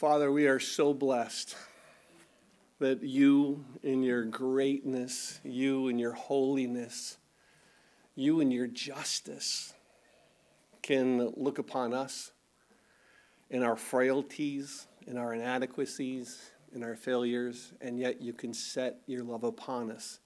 Father, we are so blessed that you in your greatness, you in your holiness, you in your justice can look upon us in our frailties, in our inadequacies, in our failures, and yet you can set your love upon us.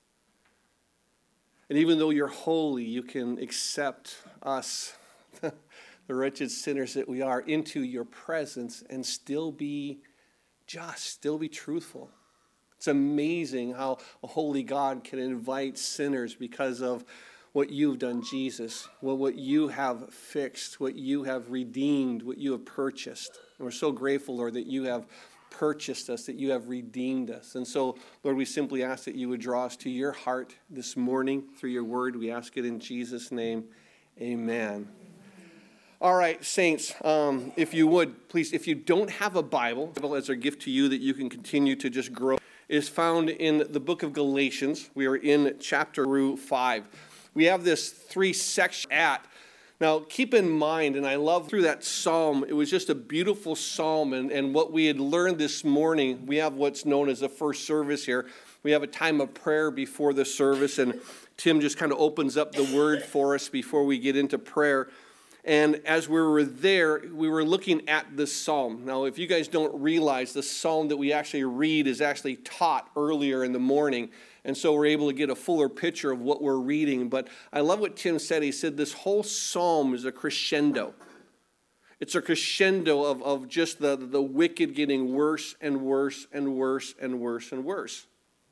And even though you're holy, you can accept us, the wretched sinners that we are, into your presence and still be just, still be truthful. It's amazing how a holy God can invite sinners because of what you've done, Jesus, what you have fixed, what you have redeemed, what you have purchased. And we're so grateful, Lord, that you have purchased us, that you have redeemed us. And so, Lord, we simply ask that you would draw us to your heart this morning through your word. We ask it in Jesus' name. Amen. All right, saints, if you would, please, if you don't have a Bible, as our gift to you that you can continue to just grow, is found in the book of Galatians. We are in chapter 5. We have this 3 section at. Now, keep in mind, and I love through that psalm, it was just a beautiful psalm, and what we had learned this morning, we have what's known as the first service here. We have a time of prayer before the service, and Tim just kind of opens up the word for us before we get into prayer. And as we were there, we were looking at this psalm. Now, if you guys don't realize, the psalm that we actually read is actually taught earlier in the morning. And so we're able to get a fuller picture of what we're reading. But I love what Tim said. He said this whole psalm is a crescendo. It's a crescendo of just the wicked getting worse and worse and worse and worse and worse.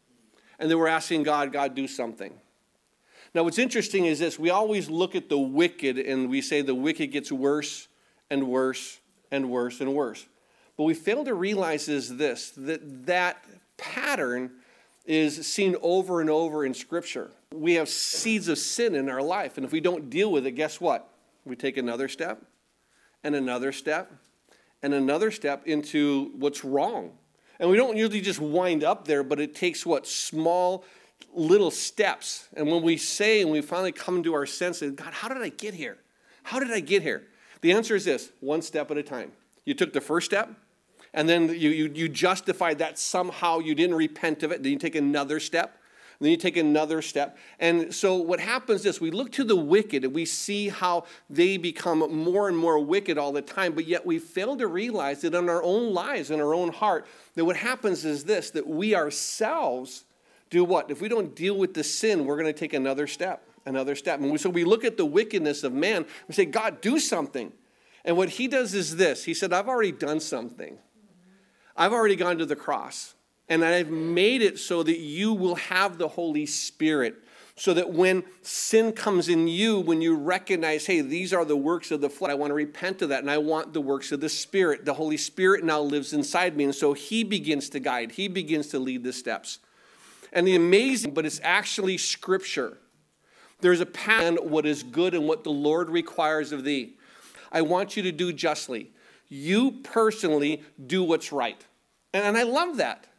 And then we're asking God, do something. Now, what's interesting is this. We always look at the wicked and we say the wicked gets worse and worse and worse and worse. But we fail to realize is this, that pattern is seen over and over in Scripture. We have seeds of sin in our life, and if we don't deal with it, guess what? We take another step and another step and another step into what's wrong. And we don't usually just wind up there, but it takes small little steps. And when we say, and we finally come to our senses, God, how did I get here? How did I get here? The answer is this: one step at a time. You took the first step, and then you justified that somehow you didn't repent of it. Then you take another step, and then you take another step. And so what happens is we look to the wicked, and we see how they become more and more wicked all the time, but yet we fail to realize that in our own lives, in our own heart, that what happens is this, that we ourselves do what? If we don't deal with the sin, we're going to take another step. And so we look at the wickedness of man. We say, God, do something. And what he does is this. He said, I've already done something. I've already gone to the cross. And I've made it so that you will have the Holy Spirit. So that when sin comes in you, when you recognize, hey, these are the works of the flesh, I want to repent of that, and I want the works of the Spirit. The Holy Spirit now lives inside me. And so he begins to guide. He begins to lead the steps. And the amazing, but it's actually Scripture. There's a pattern, what is good and what the Lord requires of thee. I want you to do justly. You personally do what's right. And I love that.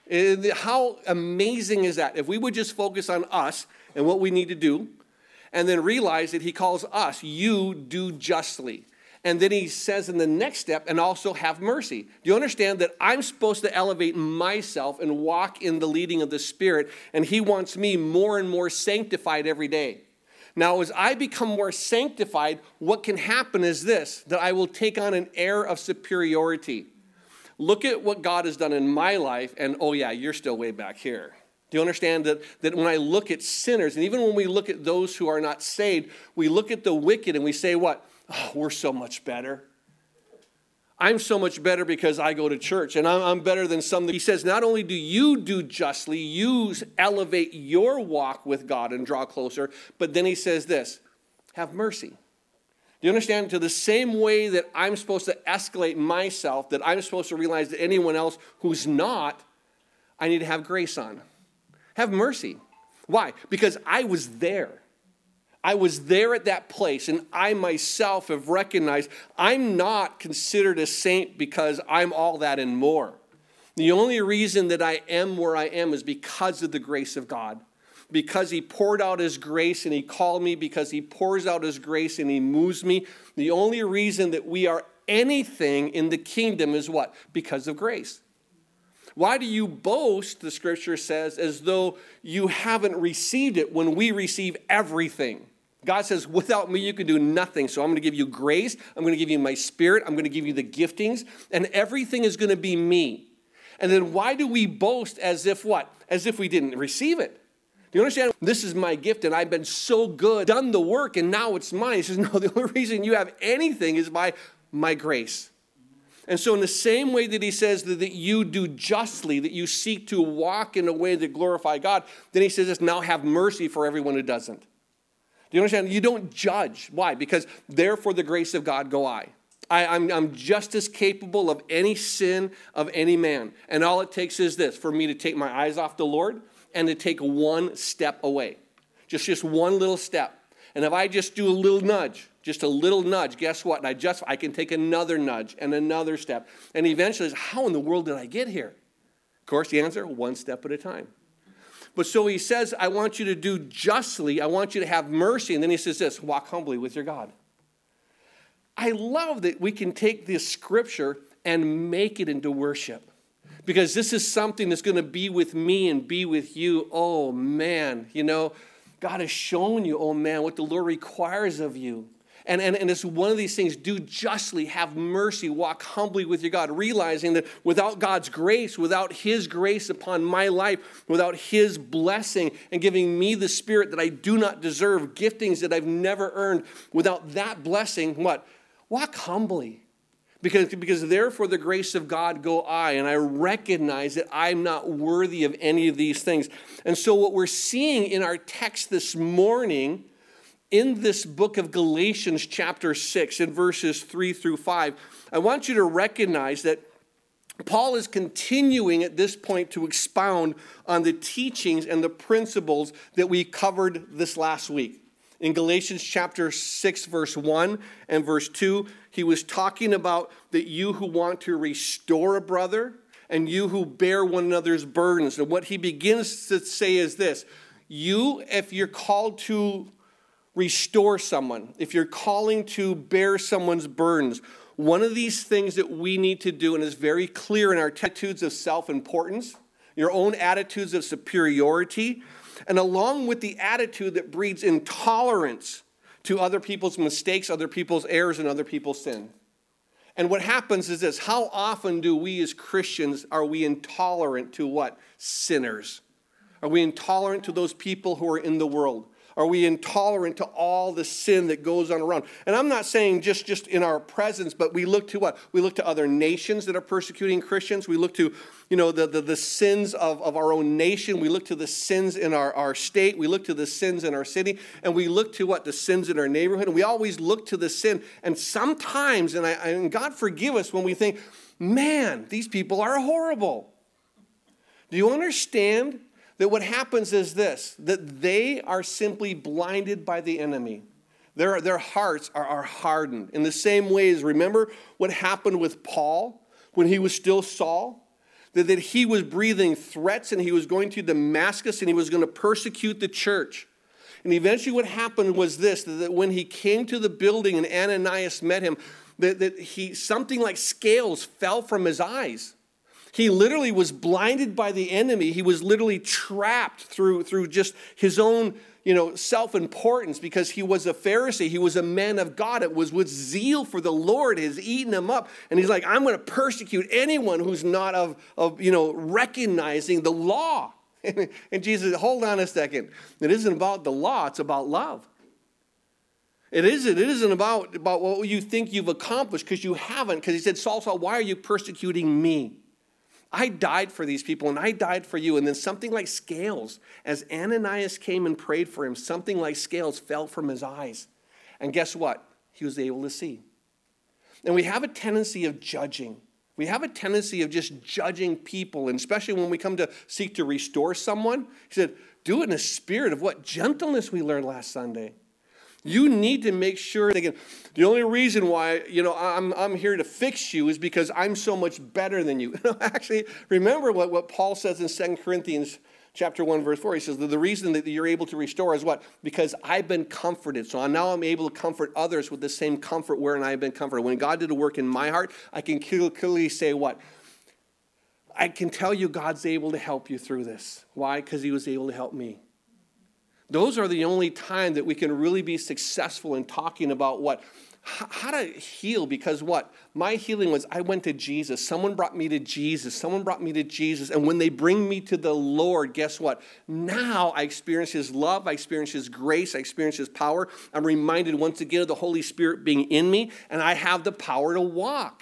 How amazing is that? If we would just focus on us and what we need to do, and then realize that he calls us, you do justly. And then he says in the next step, and also have mercy. Do you understand that I'm supposed to elevate myself and walk in the leading of the Spirit, and he wants me more and more sanctified every day? Now, as I become more sanctified, what can happen is this, that I will take on an air of superiority. Look at what God has done in my life, and oh yeah, you're still way back here. Do you understand that when I look at sinners, and even when we look at those who are not saved, we look at the wicked and we say what? Oh, we're so much better. I'm so much better because I go to church, and I'm better than some. He says, not only do you do justly, you elevate your walk with God and draw closer, but then he says this, have mercy. Do you understand? To the same way that I'm supposed to escalate myself, that I'm supposed to realize that anyone else who's not, I need to have grace on. Have mercy. Why? Because I was there. I was there at that place, and I myself have recognized I'm not considered a saint because I'm all that and more. The only reason that I am where I am is because of the grace of God. Because he poured out his grace and he called me, because he pours out his grace and he moves me. The only reason that we are anything in the kingdom is what? Because of grace. Why do you boast, the scripture says, as though you haven't received it when we receive everything? God says, without me, you can do nothing. So I'm going to give you grace. I'm going to give you my spirit. I'm going to give you the giftings. And everything is going to be me. And then why do we boast as if what? As if we didn't receive it. Do you understand? This is my gift, and I've been so good, done the work, and now it's mine. He says, no, the only reason you have anything is by my grace. And so in the same way that he says that you do justly, that you seek to walk in a way that glorify God, then he says this, now have mercy for everyone who doesn't. Do you understand? You don't judge. Why? Because therefore the grace of God go I. I'm just as capable of any sin of any man. And all it takes is this, for me to take my eyes off the Lord and to take one step away. Just one little step. And if I just do a little nudge, just a little nudge, guess what? And I can take another nudge and another step. And eventually, how in the world did I get here? Of course, the answer, one step at a time. But so he says, I want you to do justly. I want you to have mercy. And then he says this, walk humbly with your God. I love that we can take this scripture and make it into worship. Because this is something that's going to be with me and be with you. Oh, man, God has shown you, oh, man, what the Lord requires of you. And it's one of these things, do justly, have mercy, walk humbly with your God, realizing that without God's grace, without his grace upon my life, without his blessing and giving me the spirit that I do not deserve, giftings that I've never earned, without that blessing, what? Walk humbly. Because therefore the grace of God go I, and I recognize that I'm not worthy of any of these things. And so what we're seeing in our text this morning, in this book of Galatians chapter 6, in verses 3 through 5, I want you to recognize that Paul is continuing at this point to expound on the teachings and the principles that we covered this last week. In Galatians chapter 6, verse 1 and verse 2, he was talking about that you who want to restore a brother and you who bear one another's burdens. And what he begins to say is this, you, if you're called to restore someone, if you're calling to bear someone's burdens, one of these things that we need to do, and is very clear in our attitudes of self-importance, your own attitudes of superiority, and along with the attitude that breeds intolerance to other people's mistakes, other people's errors, and other people's sin. And what happens is this, how often do we as Christians, are we intolerant to what? Sinners. Are we intolerant to those people who are in the world? Are we intolerant to all the sin that goes on around? And I'm not saying just in our presence, but we look to what? We look to other nations that are persecuting Christians. We look to, the sins of our own nation. We look to the sins in our state. We look to the sins in our city. And we look to what? The sins in our neighborhood. And we always look to the sin. And sometimes, and God forgive us when we think, man, these people are horrible. Do you understand that what happens is this, that they are simply blinded by the enemy. Their hearts are hardened. In the same way as, remember what happened with Paul when he was still Saul? That he was breathing threats and he was going to Damascus and he was going to persecute the church. And eventually what happened was this, that when he came to the building and Ananias met him, that something like scales fell from his eyes. He literally was blinded by the enemy. He was literally trapped through just his own, self-importance, because he was a Pharisee. He was a man of God. It was with zeal for the Lord has eaten him up. And he's like, I'm going to persecute anyone who's not of recognizing the law. And Jesus said, hold on a second. It isn't about the law. It's about love. It isn't about what you think you've accomplished, because you haven't. Because he said, Saul, why are you persecuting me? I died for these people, and I died for you. And then something like scales, as Ananias came and prayed for him, something like scales fell from his eyes. And guess what? He was able to see. And we have a tendency of judging. We have a tendency of just judging people, and especially when we come to seek to restore someone. He said, do it in a spirit of what? Gentleness we learned last Sunday. You need to make sure, again, the only reason why, I'm here to fix you is because I'm so much better than you. Actually, remember what Paul says in 2 Corinthians Chapter 1, verse 4, he says, the reason that you're able to restore is what? Because I've been comforted. So now I'm able to comfort others with the same comfort wherein I've been comforted. When God did a work in my heart, I can clearly say what? I can tell you God's able to help you through this. Why? Because he was able to help me. Those are the only time that we can really be successful in talking about what? How to heal, because what? My healing was I went to Jesus. Someone brought me to Jesus. Someone brought me to Jesus. And when they bring me to the Lord, guess what? Now I experience his love. I experience his grace. I experience his power. I'm reminded once again of the Holy Spirit being in me, and I have the power to walk.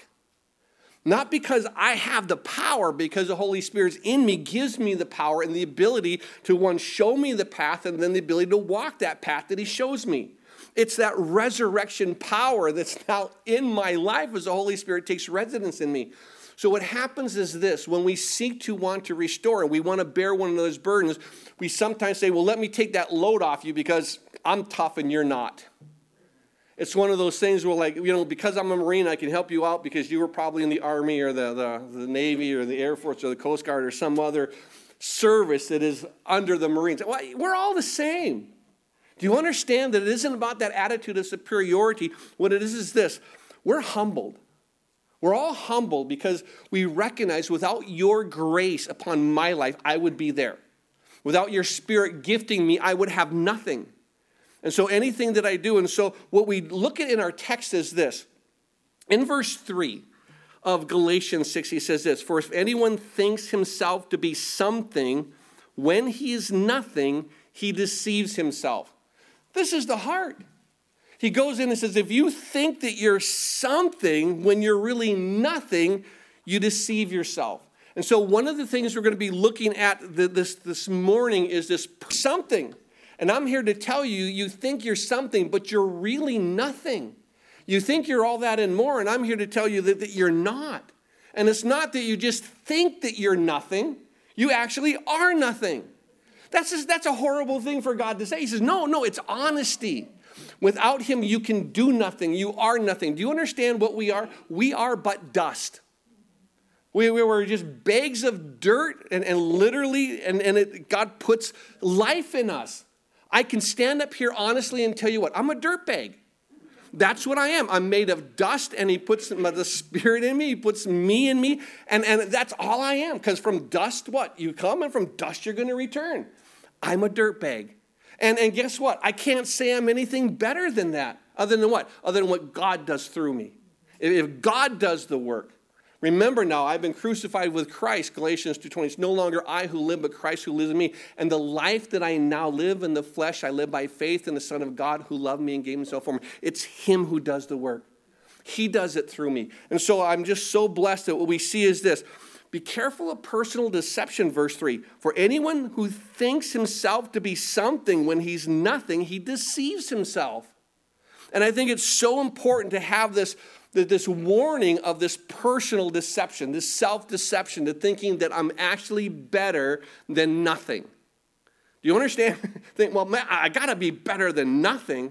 Not because I have the power, because the Holy Spirit's in me, gives me the power and the ability to, one, show me the path, and then the ability to walk that path that he shows me. It's that resurrection power that's now in my life as the Holy Spirit takes residence in me. So what happens is this: when we seek to want to restore and we want to bear one another's burdens, we sometimes say, well, let me take that load off you because I'm tough and you're not. It's one of those things where, because I'm a Marine, I can help you out because you were probably in the Army or the Navy or the Air Force or the Coast Guard or some other service that is under the Marines. Well, we're all the same. Do you understand that it isn't about that attitude of superiority? What it is this: we're humbled. We're all humbled because we recognize without your grace upon my life, I would be there. Without your Spirit gifting me, I would have nothing. And so anything that I do, and so what we look at in our text is this. In verse 3 of Galatians 6, he says this: for if anyone thinks himself to be something, when he is nothing, he deceives himself. This is the heart. He goes in and says, if you think that you're something when you're really nothing, you deceive yourself. And so one of the things we're going to be looking at this morning is this something. And I'm here to tell you, you think you're something, but you're really nothing. You think you're all that and more, and I'm here to tell you that you're not. And it's not that you just think that you're nothing. You actually are nothing. That's a horrible thing for God to say. He says, no, it's honesty. Without him, you can do nothing. You are nothing. Do you understand what we are? We are but dust. We were just bags of dirt, and literally, God puts life in us. I can stand up here honestly and tell you what, I'm a dirt bag. That's what I am. I'm made of dust, and he puts the Spirit in me. He puts me in me, and that's all I am. Because from dust, what? You come, and from dust you're going to return. I'm a dirt bag. And guess what? I can't say I'm anything better than that. Other than what? Other than what God does through me. If God does the work. Remember now, I've been crucified with Christ, Galatians 2:20. It's no longer I who live, but Christ who lives in me. And the life that I now live in the flesh, I live by faith in the Son of God who loved me and gave himself for me. It's him who does the work. He does it through me. And so I'm just so blessed that what we see is this. Be careful of personal deception, verse 3. For anyone who thinks himself to be something when he's nothing, he deceives himself. And I think it's so important to have this warning of this personal deception, this self-deception, to thinking that I'm actually better than nothing. Do you understand? Think, well, man, I got to be better than nothing.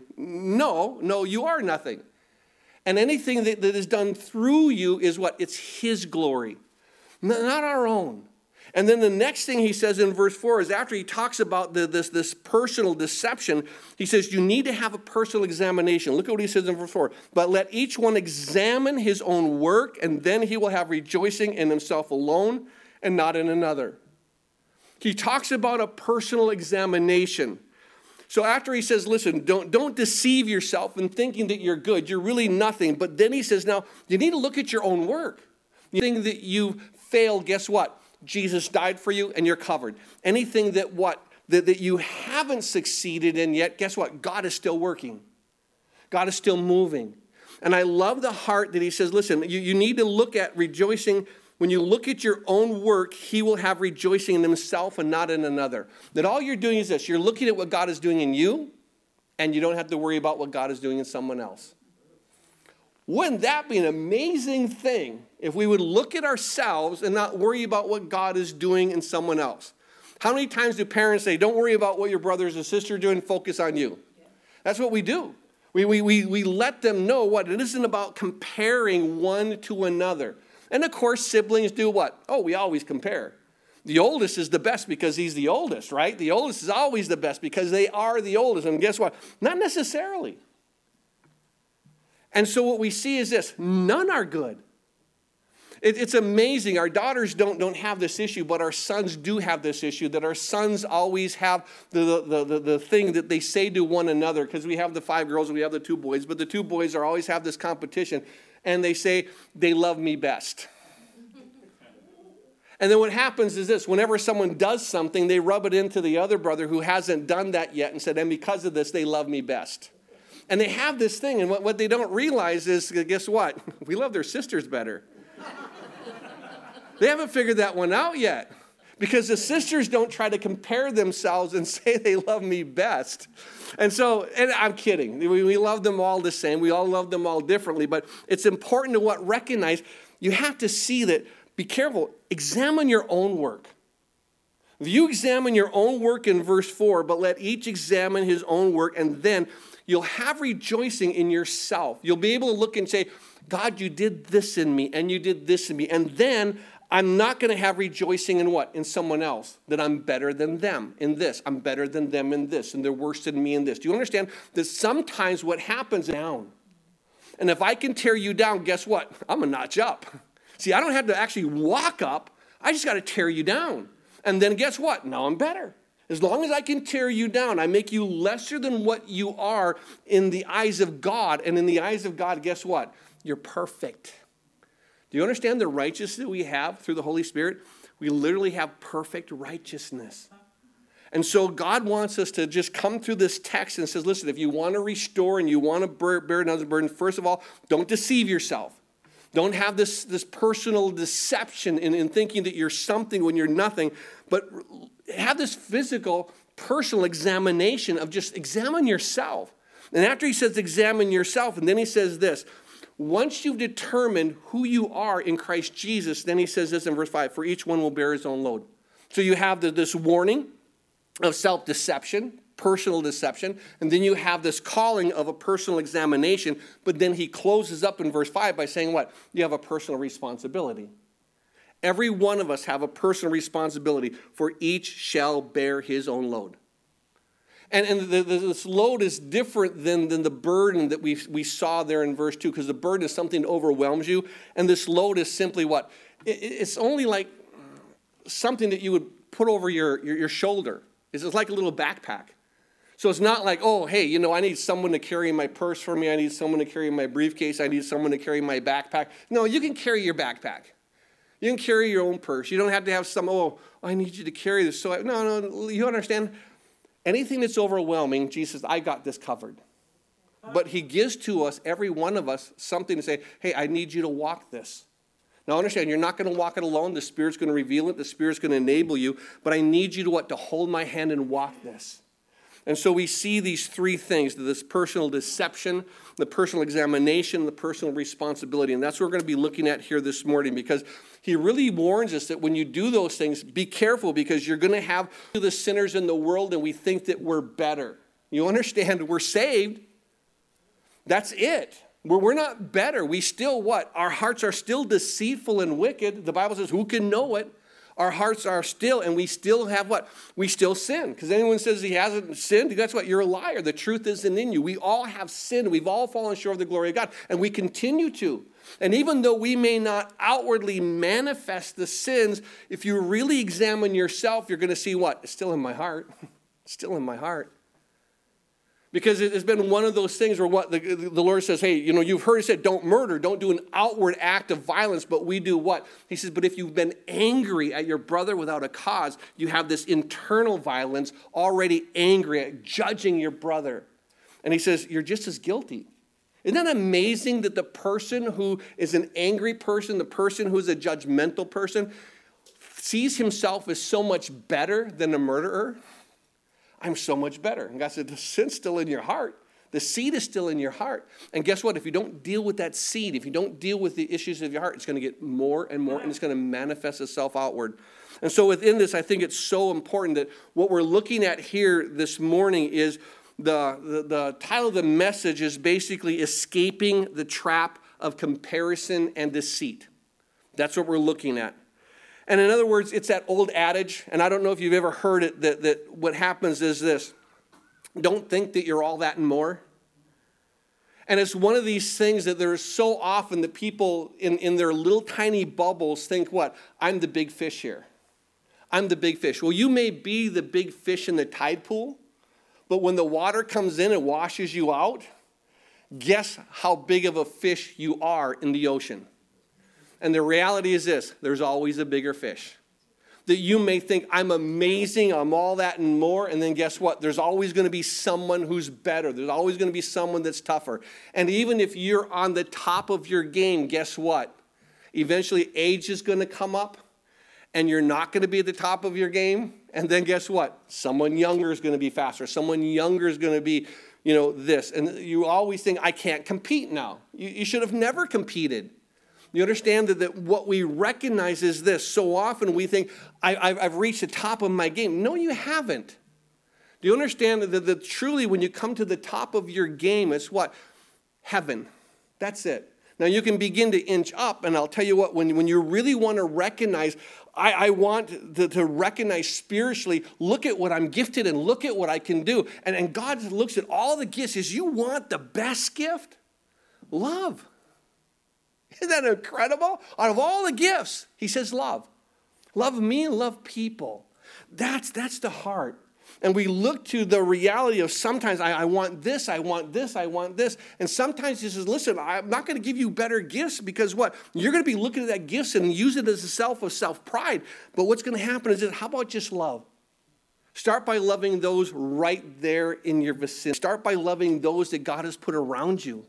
No, you are nothing. And anything that is done through you is what? It's his glory, not our own. And then the next thing he says in verse 4 is after he talks about this personal deception, he says you need to have a personal examination. Look at what he says in verse 4. But let each one examine his own work, and then he will have rejoicing in himself alone and not in another. He talks about a personal examination. So after he says, listen, don't deceive yourself in thinking that you're good. You're really nothing. But then he says, now, you need to look at your own work. You think that you failed, guess what? Jesus died for you and you're covered. Anything that you haven't succeeded in yet, guess what? God is still working. God is still moving. And I love the heart that he says, listen, you need to look at rejoicing. When you look at your own work, he will have rejoicing in himself and not in another. That all you're doing is this. You're looking at what God is doing in you, and you don't have to worry about what God is doing in someone else. Wouldn't that be an amazing thing if we would look at ourselves and not worry about what God is doing in someone else? How many times do parents say, don't worry about what your brothers and sisters are doing, focus on you? Yeah. That's what we do. We let them know what it isn't about comparing one to another. And of course, siblings do what? Oh, we always compare. The oldest is the best because he's the oldest, right? The oldest is always the best because they are the oldest. And guess what? Not necessarily. And so what we see is this: none are good. It's amazing. Our daughters don't have this issue, but our sons do have this issue, that our sons always have the thing that they say to one another, because we have the 5 girls and we have the 2 boys, but the 2 boys always have this competition, and they say, they love me best. And then what happens is this: whenever someone does something, they rub it into the other brother who hasn't done that yet and said, and because of this, they love me best. And they have this thing, and what they don't realize is, guess what? We love their sisters better. They haven't figured that one out yet, because the sisters don't try to compare themselves and say they love me best. And I'm kidding. We love them all the same. We all love them all differently, but it's important to recognize you have to see that. Be careful. Examine your own work. If you examine your own work in verse 4, but let each examine his own work, and then you'll have rejoicing in yourself. You'll be able to look and say, God, you did this in me, and you did this in me. And then I'm not going to have rejoicing in what? In someone else. That I'm better than them in this. I'm better than them in this. And they're worse than me in this. Do you understand that sometimes what happens down? And if I can tear you down, guess what? I'm a notch up. See, I don't have to actually walk up. I just got to tear you down. And then guess what? Now I'm better. As long as I can tear you down, I make you lesser than what you are in the eyes of God. And in the eyes of God, guess what? You're perfect. Do you understand the righteousness that we have through the Holy Spirit? We literally have perfect righteousness. And so God wants us to just come through this text and says, listen, if you want to restore and you want to bear another burden, first of all, don't deceive yourself. Don't have this personal deception in thinking that you're something when you're nothing, but have this physical, personal examination of just examine yourself. And after he says examine yourself, and then he says this: once you've determined who you are in Christ Jesus, then he says this in verse 5, for each one will bear his own load. So you have this warning of self-deception, personal deception, and then you have this calling of a personal examination, but then he closes up in verse 5 by saying what? You have a personal responsibility. Every one of us have a personal responsibility, for each shall bear his own load. And this load is different than the burden that we saw there in verse 2, because the burden is something that overwhelms you, and this load is simply what? It's only like something that you would put over your shoulder. It's like a little backpack. So it's not like, oh, hey, I need someone to carry my purse for me. I need someone to carry my briefcase. I need someone to carry my backpack. No, you can carry your backpack. You can carry your own purse. You don't have to have I need you to carry this. So no, you understand? Anything that's overwhelming, Jesus says, I got this covered. But he gives to us, every one of us, something to say, hey, I need you to walk this. Now understand, you're not going to walk it alone. The Spirit's going to reveal it. The Spirit's going to enable you. But I need you to hold my hand and walk this. And so we see these 3 things: this personal deception, the personal examination, the personal responsibility. And that's what we're going to be looking at here this morning, because he really warns us that when you do those things, be careful, because you're going to have the sinners in the world and we think that we're better. You understand? We're saved. That's it. We're not better. We still what? Our hearts are still deceitful and wicked. The Bible says, who can know it? Our hearts are still, and we still have what? We still sin. Because anyone says he hasn't sinned, that's what? You're a liar. The truth isn't in you. We all have sinned. We've all fallen short of the glory of God, and we continue to. And even though we may not outwardly manifest the sins, if you really examine yourself, you're going to see what? It's still in my heart. It's still in my heart. Because it's been one of those things where what the Lord says, hey, you've heard it said, don't murder, don't do an outward act of violence, but we do what? He says, but if you've been angry at your brother without a cause, you have this internal violence, already angry at judging your brother. And he says, you're just as guilty. Isn't that amazing that the person who is an angry person, the person who's a judgmental person, sees himself as so much better than a murderer? I'm so much better. And God said, the sin's still in your heart. The seed is still in your heart. And guess what? If you don't deal with that seed, if you don't deal with the issues of your heart, it's going to get more and more, and it's going to manifest itself outward. And so within this, I think it's so important that what we're looking at here this morning is the title of the message is basically escaping the trap of comparison and deceit. That's what we're looking at. And in other words, it's that old adage, and I don't know if you've ever heard it, that what happens is this: don't think that you're all that and more. And it's one of these things that there's so often that people in their little tiny bubbles think, what? I'm the big fish here. I'm the big fish. Well, you may be the big fish in the tide pool, but when the water comes in and washes you out, guess how big of a fish you are in the ocean. And the reality is this: there's always a bigger fish. That you may think, I'm amazing, I'm all that and more, and then guess what? There's always going to be someone who's better. There's always going to be someone that's tougher. And even if you're on the top of your game, guess what? Eventually age is going to come up, and you're not going to be at the top of your game. And then guess what? Someone younger is going to be faster. Someone younger is going to be, this. And you always think, I can't compete now. You should have never competed. You understand that what we recognize is this. So often we think, I've reached the top of my game. No, you haven't. Do you understand that truly when you come to the top of your game, it's what? Heaven. That's it. Now you can begin to inch up, and I'll tell you what, when you really want to recognize, I want to recognize spiritually, look at what I'm gifted and look at what I can do. And God looks at all the gifts. Is you want the best gift? Love. Isn't that incredible? Out of all the gifts, he says love. Love me and love people. That's the heart. And we look to the reality of sometimes I want this, I want this, I want this. And sometimes he says, listen, I'm not going to give you better gifts because what? You're going to be looking at that gifts and use it as a self-pride. But what's going to happen is how about just love? Start by loving those right there in your vicinity. Start by loving those that God has put around you.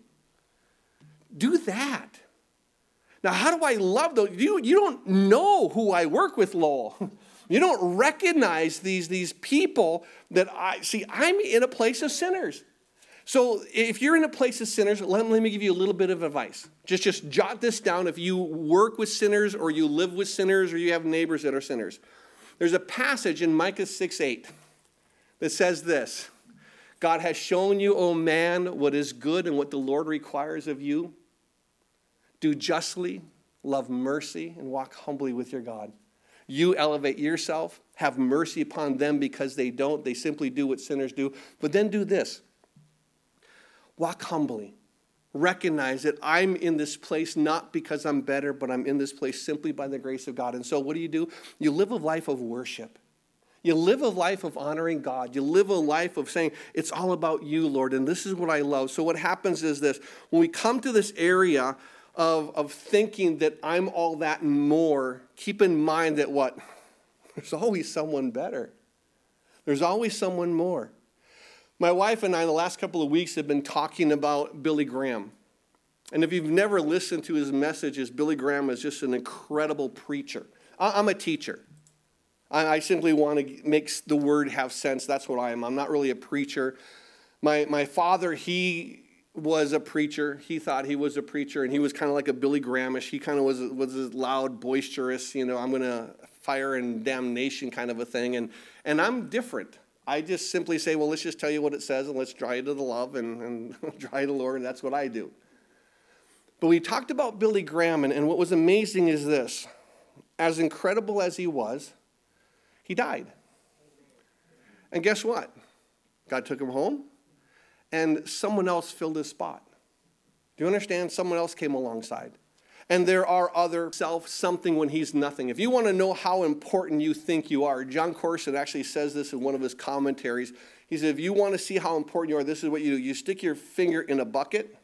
Do that. Now, how do I love those? You don't know who I work with, Lowell. You don't recognize these people that I'm in a place of sinners. So if you're in a place of sinners, let me give you a little bit of advice. Just jot this down if you work with sinners or you live with sinners or you have neighbors that are sinners. There's a passage in Micah 6:8 that says this: God has shown you, O man, what is good and what the Lord requires of you. Do justly, love mercy, and walk humbly with your God. You elevate yourself, have mercy upon them because they don't. They simply do what sinners do. But then do this. Walk humbly. Recognize that I'm in this place not because I'm better, but I'm in this place simply by the grace of God. And so what do? You live a life of worship. You live a life of honoring God. You live a life of saying, it's all about you, Lord, and this is what I love. So what happens is this. When we come to this area of thinking that I'm all that and more, keep in mind that what? There's always someone better. There's always someone more. My wife and I, the last couple of weeks, have been talking about Billy Graham. And if you've never listened to his messages, Billy Graham is just an incredible preacher. I'm a teacher. I simply want to make the word have sense. That's what I am. I'm not really a preacher. My father, he was a preacher. He thought he was a preacher, and he was kind of like a Billy Grahamish. He kind of was loud, boisterous, I'm going to fire and damnation kind of a thing. And I'm different. I just simply say, well, let's just tell you what it says, and let's draw you to the love and draw you to the Lord, and that's what I do. But we talked about Billy Graham, and what was amazing is this. As incredible as he was, he died. And guess what? God took him home, and someone else filled his spot. Do you understand? Someone else came alongside. And there are other something when he's nothing. If you want to know how important you think you are, John Corson actually says this in one of his commentaries. He said, if you want to see how important you are, this is what you do. You stick your finger in a bucket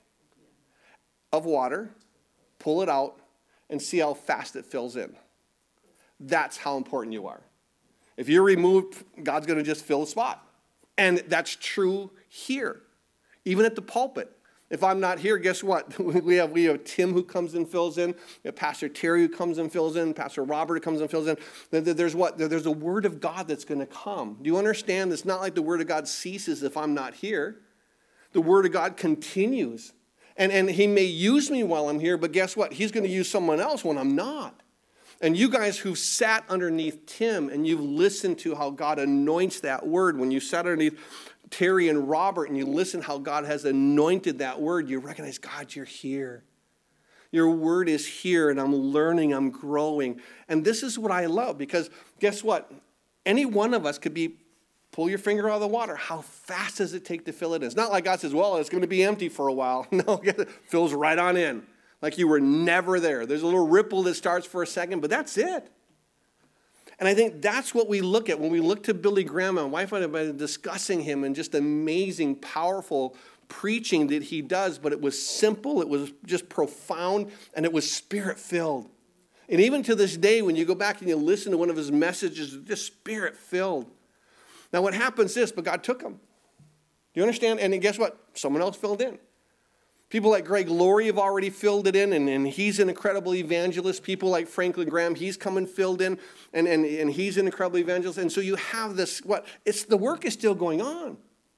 of water, pull it out, and see how fast it fills in. That's how important you are. If you're removed, God's going to just fill the spot. And that's true here, even at the pulpit. If I'm not here, guess what? We have Tim who comes and fills in. We have Pastor Terry who comes and fills in. Pastor Robert who comes and fills in. There's what? There's a word of God that's going to come. Do you understand? It's not like the word of God ceases if I'm not here. The word of God continues. And he may use me while I'm here, but guess what? He's going to use someone else when I'm not. And you guys who've sat underneath Tim and you've listened to how God anoints that word, when you sat underneath Terry and Robert and you listen how God has anointed that word, you recognize, God, you're here. Your word is here, and I'm learning, I'm growing. And this is what I love, because guess what? Any one of us could pull your finger out of the water. How fast does it take to fill it in? It's not like God says, well, it's going to be empty for a while. No, it fills right on in, like you were never there. There's a little ripple that starts for a second, but that's it. And I think that's what we look at when we look to Billy Graham. My wife and I have been discussing him and just amazing, powerful preaching that he does, but it was simple, it was just profound, and it was spirit-filled. And even to this day, when you go back and you listen to one of his messages, it's just spirit-filled. Now what happens is, but God took him. Do you understand? And then guess what? Someone else filled in. People like Greg Laurie have already filled it in, and he's an incredible evangelist. People like Franklin Graham, he's come and filled in, and he's an incredible evangelist. And so you have this, the work is still going on.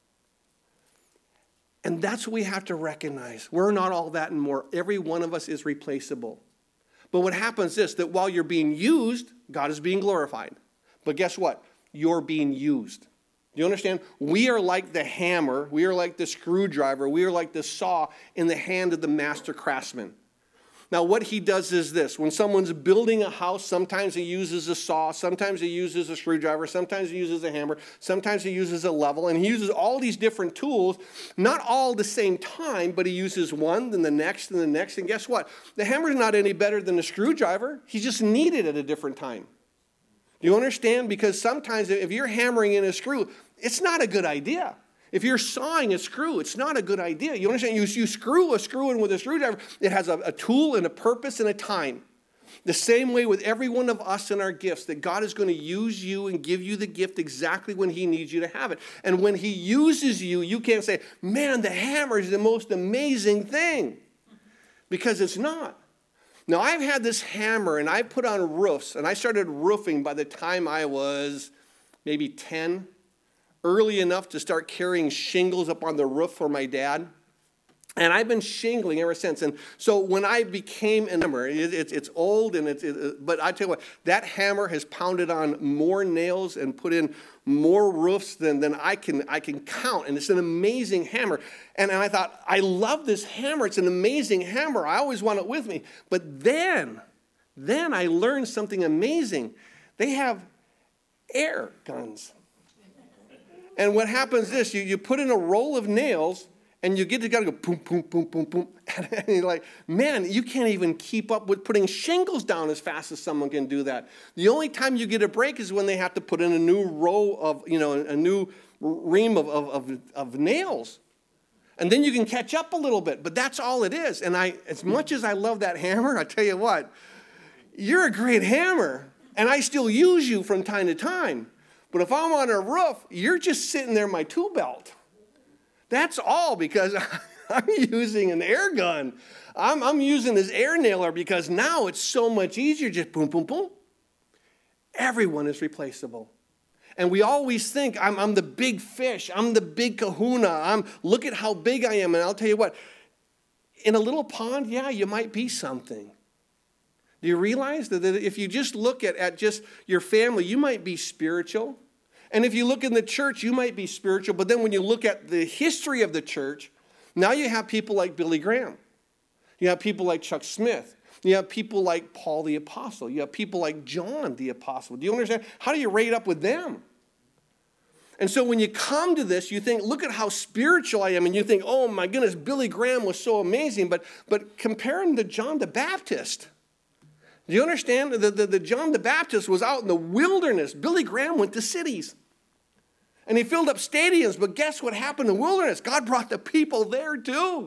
And that's what we have to recognize. We're not all that and more. Every one of us is replaceable. But what happens is that while you're being used, God is being glorified. But guess what? You're being used. Do you understand? We are like the hammer. We are like the screwdriver. We are like the saw in the hand of the master craftsman. Now, what he does is this. When someone's building a house, sometimes he uses a saw. Sometimes he uses a screwdriver. Sometimes he uses a hammer. Sometimes he uses a level. And he uses all these different tools, not all at the same time, but he uses one, then the next, and the next. And guess what? The hammer's not any better than the screwdriver. He just needed it at a different time. Do you understand? Because sometimes if you're hammering in a screw, it's not a good idea. If you're sawing a screw, it's not a good idea. You understand? You screw a screw in with a screwdriver. It has a tool and a purpose and a time. The same way with every one of us and our gifts, that God is going to use you and give you the gift exactly when he needs you to have it. And when he uses you, you can't say, man, the hammer is the most amazing thing. Because it's not. Now, I've had this hammer, and I put on roofs, and I started roofing by the time I was maybe 10, early enough to start carrying shingles up on the roof for my dad. And I've been shingling ever since. And so when I became a hammer, it's old, but I tell you what, that hammer has pounded on more nails and put in more roofs than I can count. And it's an amazing hammer. And I thought, I love this hammer. It's an amazing hammer. I always want it with me. But then I learned something amazing. They have air guns. And what happens is you put in a roll of nails, and you get together, go boom, boom, boom, boom, boom. And you're like, man, you can't even keep up with putting shingles down as fast as someone can do that. The only time you get a break is when they have to put in a new row of, a new ream of nails. And then you can catch up a little bit. But that's all it is. And as much as I love that hammer, I tell you what, you're a great hammer. And I still use you from time to time. But if I'm on a roof, you're just sitting there in my tool belt. That's all, because I'm using an air gun. I'm using this air nailer because now it's so much easier. Just boom, boom, boom. Everyone is replaceable. And we always think I'm the big fish. I'm the big kahuna. Look at how big I am. And I'll tell you what, in a little pond, yeah, you might be something. Do you realize that if you just look at just your family, you might be spiritual? And if you look in the church, you might be spiritual. But then when you look at the history of the church, now you have people like Billy Graham. You have people like Chuck Smith. You have people like Paul the Apostle. You have people like John the Apostle. Do you understand? How do you rate up with them? And so when you come to this, you think, look at how spiritual I am. And you think, oh my goodness, Billy Graham was so amazing. But compare him to John the Baptist. Do you understand? The John the Baptist was out in the wilderness. Billy Graham went to cities. And he filled up stadiums, but guess what happened in the wilderness? God brought the people there too.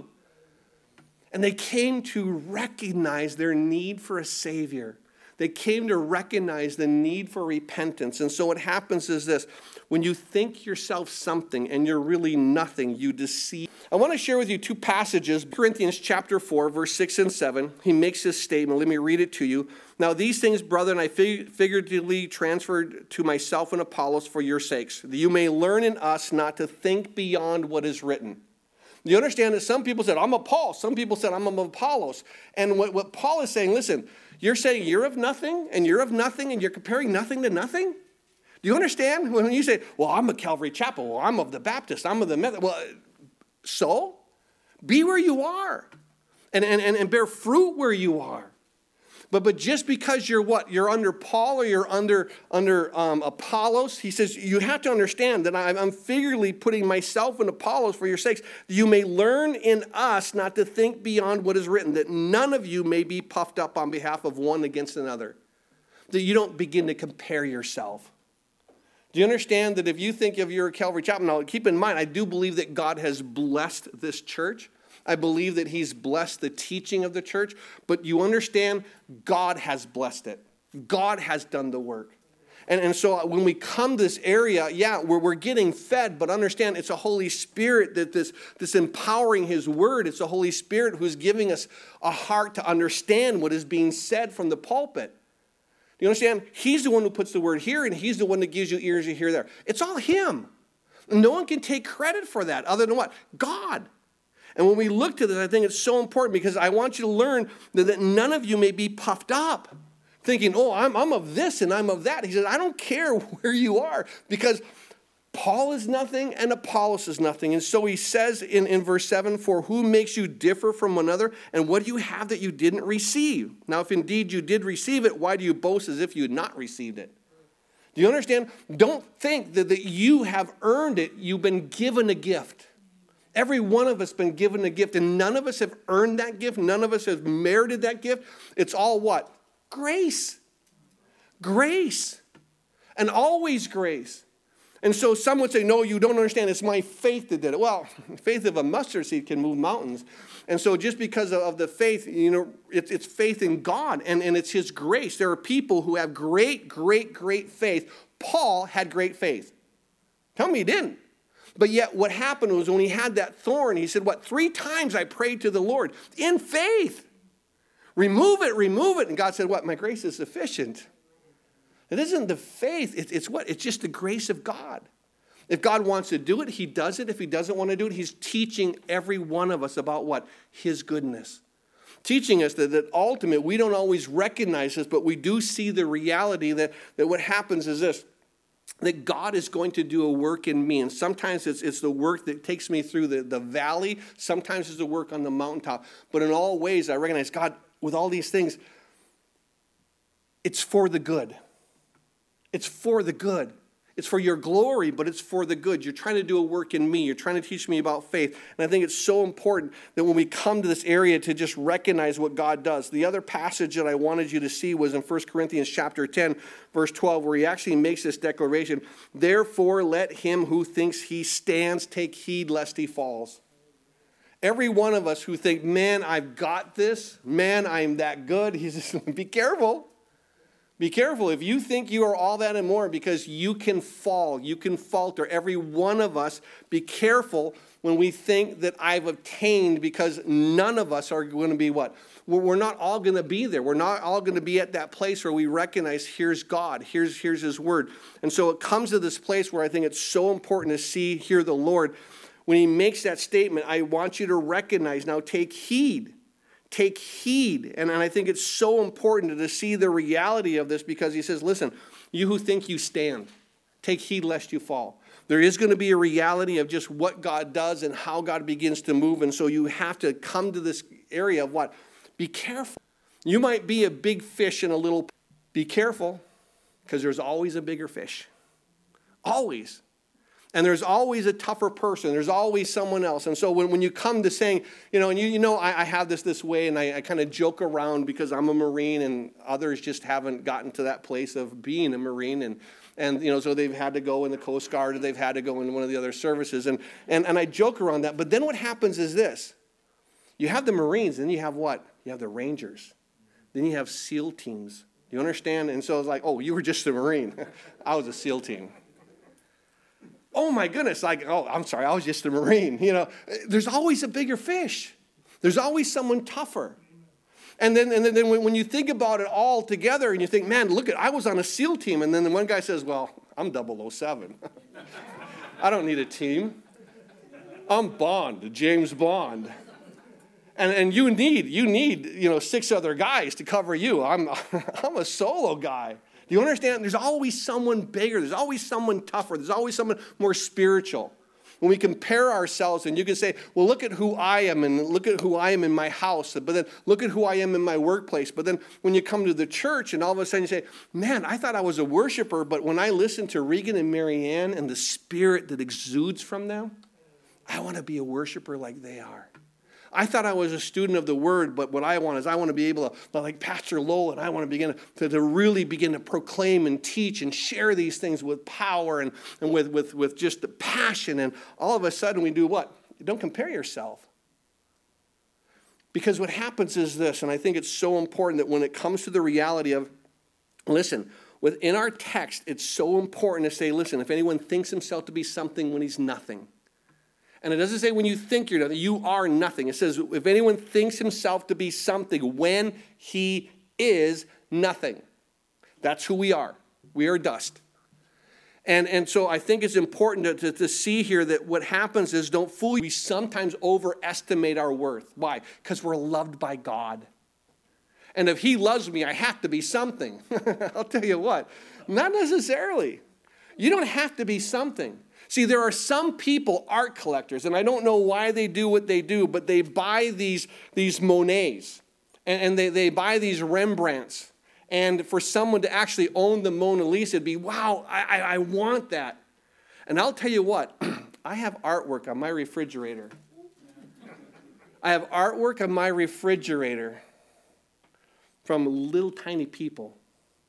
And they came to recognize their need for a Savior. They came to recognize the need for repentance. And so what happens is this. When you think yourself something and you're really nothing, you deceive. I want to share with you two passages. Corinthians chapter 4, verse 6 and 7. He makes this statement. Let me read it to you. Now these things, brethren, I figuratively transferred to myself and Apollos for your sakes, that you may learn in us not to think beyond what is written. You understand that some people said, I'm of Paul. Some people said, I'm of Apollos. And what Paul is saying, listen, you're saying you're of nothing, and you're of nothing, and you're comparing nothing to nothing? Do you understand? When you say, well, I'm a Calvary Chapel, well, I'm of the Baptist, I'm of the Methodist. Well, so? Be where you are. and bear fruit where you are. But just because you're what? You're under Paul or you're under Apollos, he says, you have to understand that I'm figuratively putting myself in Apollos for your sakes, that you may learn in us not to think beyond what is written, that none of you may be puffed up on behalf of one against another, that you don't begin to compare yourself. Do you understand that if you think of your Calvary Chapel, now keep in mind, I do believe that God has blessed this church. I believe that he's blessed the teaching of the church, but you understand God has blessed it. God has done the work. And so when we come to this area, yeah, we're getting fed, but understand it's a Holy Spirit that this empowering his word. It's the Holy Spirit who's giving us a heart to understand what is being said from the pulpit. Do you understand? He's the one who puts the word here, and he's the one that gives you ears to hear there. It's all him. No one can take credit for that other than what? God. And when we look to this, I think it's so important because I want you to learn that none of you may be puffed up, thinking, oh, I'm of this and I'm of that. He says, I don't care where you are because Paul is nothing and Apollos is nothing. And so he says in verse 7, for who makes you differ from one another, and what do you have that you didn't receive? Now, if indeed you did receive it, why do you boast as if you had not received it? Do you understand? Don't think that you have earned it. You've been given a gift. Every one of us has been given a gift, and none of us have earned that gift. None of us have merited that gift. It's all what? Grace. Grace. And always grace. And so some would say, no, you don't understand. It's my faith that did it. Well, faith of a mustard seed can move mountains. And so just because of the faith, it's faith in God, and it's his grace. There are people who have great, great, great faith. Paul had great faith. Tell me he didn't. But yet what happened was when he had that thorn, he said, 3 times I prayed to the Lord in faith. Remove it, remove it. And God said, my grace is sufficient. It isn't the faith. It's what? It's just the grace of God. If God wants to do it, he does it. If he doesn't want to do it, he's teaching every one of us about what? His goodness. Teaching us that ultimately we don't always recognize this, but we do see the reality that what happens is this. That God is going to do a work in me. And sometimes it's the work that takes me through the valley. Sometimes it's the work on the mountaintop. But in all ways, I recognize, God, with all these things, it's for the good. It's for the good. It's for your glory, but it's for the good. You're trying to do a work in me. You're trying to teach me about faith. And I think it's so important that when we come to this area to just recognize what God does. The other passage that I wanted you to see was in 1 Corinthians chapter 10, verse 12, where he actually makes this declaration. Therefore, let him who thinks he stands take heed lest he falls. Every one of us who think, man, I've got this. Man, I'm that good. He says, be careful. Be careful. If you think you are all that and more, because you can fall, you can falter. Every one of us, be careful when we think that I've obtained, because none of us are going to be what? We're not all going to be there. We're not all going to be at that place where we recognize here's God, here's his word. And so it comes to this place where I think it's so important to hear the Lord. When he makes that statement, I want you to recognize, now take heed. Take heed. And I think it's so important to see the reality of this, because he says, listen, you who think you stand, take heed lest you fall. There is going to be a reality of just what God does and how God begins to move. And so you have to come to this area of what? Be careful. You might be a big fish in a little. Be careful, because there's always a bigger fish. Always. And there's always a tougher person. There's always someone else. And so when you come to saying, and I have this way, and I kind of joke around because I'm a Marine and others just haven't gotten to that place of being a Marine. And so they've had to go in the Coast Guard, or they've had to go in one of the other services. And I joke around that. But then what happens is this. You have the Marines, then you have what? You have the Rangers. Then you have SEAL teams. Do you understand? And so it's like, oh, you were just a Marine. I was a SEAL team. Oh my goodness, I'm sorry, I was just a Marine. There's always a bigger fish. There's always someone tougher. And then when you think about it all together and you think, man, look I was on a SEAL team. And then the one guy says, well, I'm 007. I don't need a team. I'm Bond, James Bond. And you need 6 other guys to cover you. I'm a solo guy. Do you understand? There's always someone bigger. There's always someone tougher. There's always someone more spiritual. When we compare ourselves, and you can say, well, look at who I am, and look at who I am in my house, but then look at who I am in my workplace. But then when you come to the church, and all of a sudden you say, man, I thought I was a worshiper, but when I listen to Regan and Marianne and the spirit that exudes from them, I want to be a worshiper like they are. I thought I was a student of the word, but what I want is I want to be able to, like Pastor Lowell, and I want to begin to really begin to proclaim and teach and share these things with power and with just the passion. And all of a sudden we do what? You don't compare yourself. Because what happens is this, and I think it's so important that when it comes to the reality of, listen, within our text, it's so important to say, listen, if anyone thinks himself to be something when he's nothing. And it doesn't say when you think you're nothing, you are nothing. It says if anyone thinks himself to be something when he is nothing. That's who we are. We are dust. And so I think it's important to see here that what happens is, don't fool you. We sometimes overestimate our worth. Why? Because we're loved by God. And if he loves me, I have to be something. I'll tell you what, not necessarily. You don't have to be something. See, there are some people, art collectors, and I don't know why they do what they do, but they buy these Monets, and they buy these Rembrandts. And for someone to actually own the Mona Lisa, it'd be, wow, I want that. And I'll tell you what, I have artwork on my refrigerator. I have artwork on my refrigerator from little tiny people.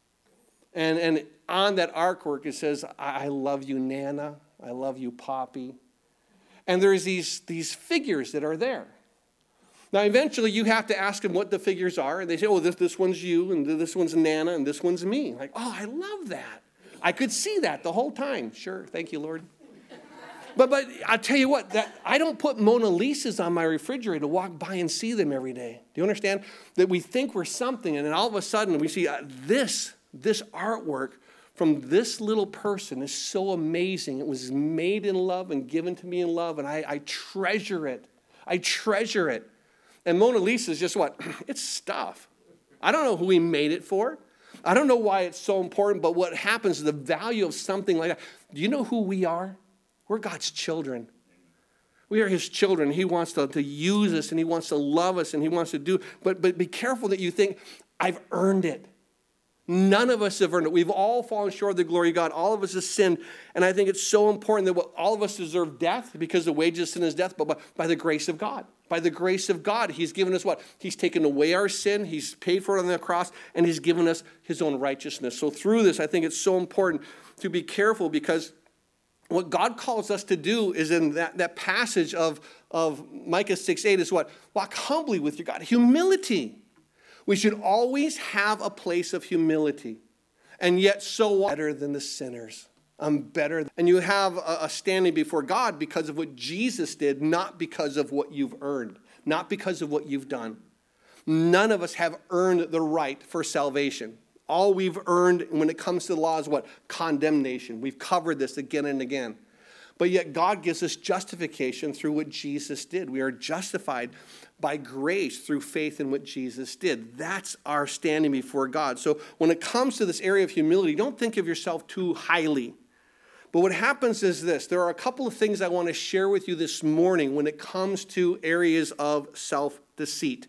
And on that artwork it says, I love you, Nana. I love you, Poppy. And there's these figures that are there. Now, eventually, you have to ask them what the figures are. And they say, oh, this one's you, and this one's Nana, and this one's me. Like, oh, I love that. I could see that the whole time. Sure, thank you, Lord. But I'll tell you what, that I don't put Mona Lisas on my refrigerator to walk by and see them every day. Do you understand? That we think we're something, and then all of a sudden we see this artwork from this little person is so amazing. It was made in love and given to me in love, and I treasure it. I treasure it. And Mona Lisa is just what? It's stuff. I don't know who he made it for. I don't know why it's so important, but what happens is the value of something like that. Do you know who we are? We're God's children. We are his children. He wants to use us, and he wants to love us, and he wants to do. But be careful that you think, I've earned it. None of us have earned it. We've all fallen short of the glory of God. All of us have sinned. And I think it's so important that all of us deserve death because the wages of sin is death, but by the grace of God. By the grace of God, he's given us what? He's taken away our sin. He's paid for it on the cross, and he's given us his own righteousness. So through this, I think it's so important to be careful, because what God calls us to do is in that passage of Micah 6:8 is what? Walk humbly with your God. Humility. We should always have a place of humility. And yet so better than the sinners. I'm better. And you have a standing before God because of what Jesus did, not because of what you've earned, not because of what you've done. None of us have earned the right for salvation. All we've earned when it comes to the law is what? Condemnation. We've covered this again and again. But yet God gives us justification through what Jesus did. We are justified by grace through faith in what Jesus did. That's our standing before God. So when it comes to this area of humility, don't think of yourself too highly. But what happens is this. There are a couple of things I want to share with you this morning when it comes to areas of self-deceit.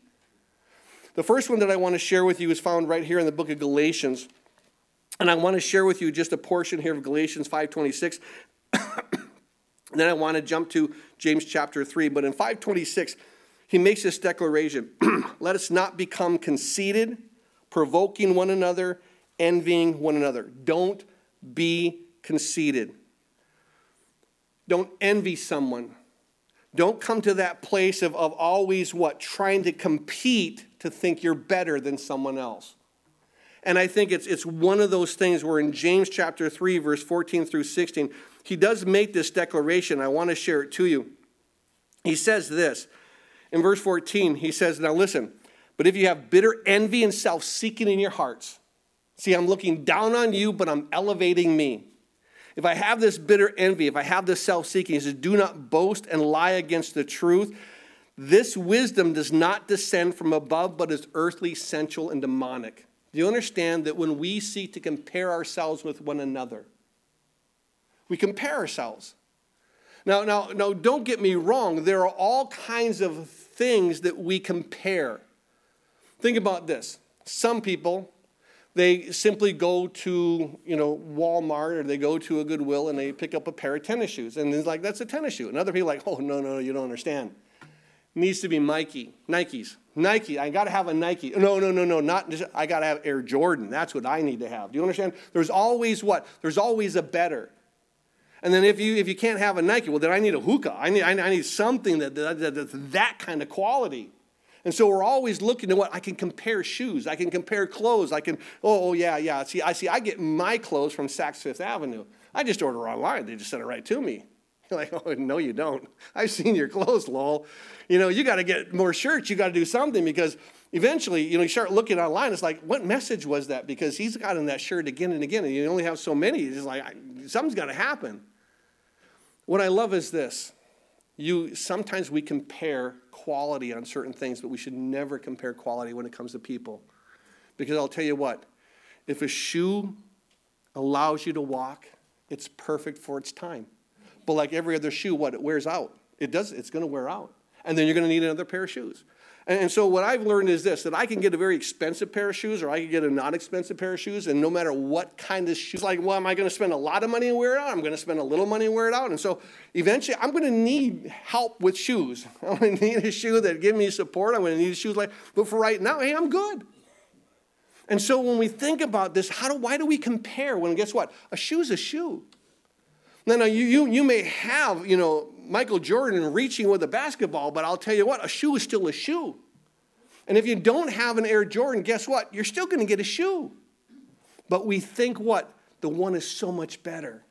The first one that I want to share with you is found right here in the book of Galatians. And I want to share with you just a portion here of Galatians 5:26. And then I want to jump to James chapter 3. But in 5:26, he makes this declaration. Let us not become conceited, provoking one another, envying one another. Don't be conceited. Don't envy someone. Don't come to that place of always what? Trying to compete to think you're better than someone else. And I think it's one of those things where in James chapter 3, verse 14 through 16, he does make this declaration. I want to share it to you. He says this. In verse 14, he says, now listen, but if you have bitter envy and self-seeking in your hearts, see, I'm looking down on you, but I'm elevating me. If I have this bitter envy, if I have this self-seeking, he says, do not boast and lie against the truth. This wisdom does not descend from above, but is earthly, sensual, and demonic. Do you understand that when we seek to compare ourselves with one another, we compare ourselves? Now, don't get me wrong. There are all kinds of things that we compare. Think about this. Some people, they simply go to, Walmart or they go to a Goodwill and they pick up a pair of tennis shoes. And it's like, that's a tennis shoe. And other people are like, oh, no, you don't understand. It needs to be Nikes. Nike, I got to have a Nike. No, not just, I got to have Air Jordan. That's what I need to have. Do you understand? There's always what? There's always a better. And then if you can't have a Nike, well, then I need a hookah. I need something that's that kind of quality. And so we're always looking at what I can compare shoes. I can compare clothes. I can, yeah. I get my clothes from Saks Fifth Avenue. I just order online. They just send it right to me. You're like, oh, no, you don't. I've seen your clothes, lol. You got to get more shirts. You got to do something because eventually, you start looking online. It's like, what message was that? Because he's gotten that shirt again and again, and you only have so many. It's like, something's got to happen. What I love is this. Sometimes we compare quality on certain things, but we should never compare quality when it comes to people. Because I'll tell you what, if a shoe allows you to walk, it's perfect for its time. But like every other shoe, it wears out. It's going to wear out. And then you're going to need another pair of shoes. And so what I've learned is this, that I can get a very expensive pair of shoes or I can get a not expensive pair of shoes, and no matter what kind of shoes, like, well, am I going to spend a lot of money and wear it out? I'm going to spend a little money and wear it out. And so eventually I'm going to need help with shoes. I'm going to need a shoe that gives me support. I'm going to need shoes but for right now, hey, I'm good. And so when we think about this, why do we compare when, guess what? A shoe's a shoe. Now you may have, Michael Jordan reaching with a basketball, but I'll tell you what, a shoe is still a shoe. And if you don't have an Air Jordan, guess what? You're still going to get a shoe. But we think what? The one is so much better.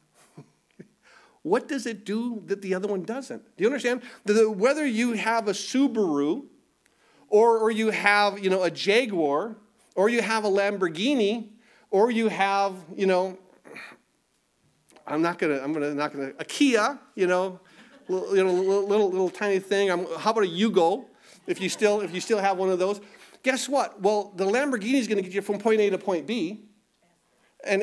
What does it do that the other one doesn't? Do you understand? Whether you have a Subaru or you have, a Jaguar or you have a Lamborghini or you have, a Kia, little tiny thing. How about a Yugo? If you still have one of those, guess what? Well, the Lamborghini is going to get you from point A to point B, and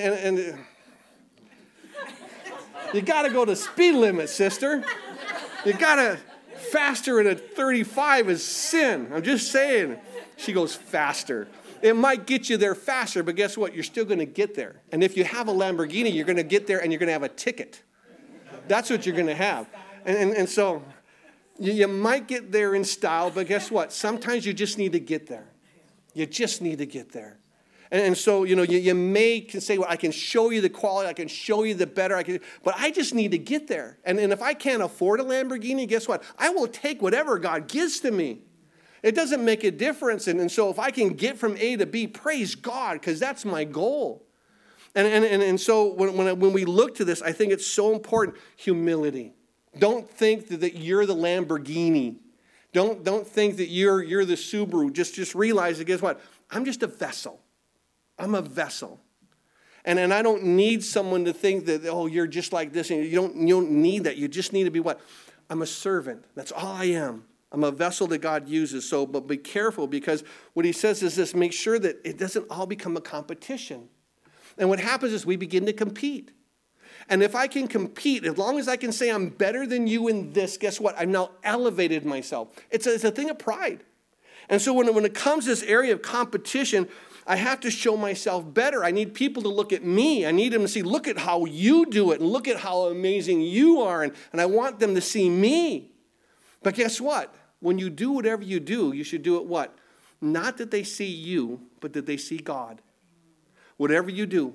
you got to go to speed limit, sister. You got to faster than a 35 is sin. I'm just saying. She goes faster. It might get you there faster, but guess what? You're still going to get there. And if you have a Lamborghini, you're going to get there and you're going to have a ticket. That's what you're going to have. And so you might get there in style, but guess what? Sometimes you just need to get there. You just need to get there. And so, you may say, well, I can show you the quality, I can show you the better, but I just need to get there. And if I can't afford a Lamborghini, guess what? I will take whatever God gives to me. It doesn't make a difference. And so if I can get from A to B, praise God, because that's my goal. And so when we look to this, I think it's so important, humility. Don't think that you're the Lamborghini. Don't think that you're the Subaru. Just realize that, guess what? I'm just a vessel. I'm a vessel. And I don't need someone to think that, oh, you're just like this. And you don't need that. You just need to be what? I'm a servant. That's all I am. I'm a vessel that God uses. So, but be careful, because what he says is this: make sure that it doesn't all become a competition. And what happens is we begin to compete. And if I can compete, as long as I can say I'm better than you in this, guess what? I've now elevated myself. It's a thing of pride. And so when it comes to this area of competition, I have to show myself better. I need people to look at me. I need them to see, look at how you do it, and look at how amazing you are. And I want them to see me. But guess what? When you do whatever you do, you should do it what? Not that they see you, but that they see God. Whatever you do,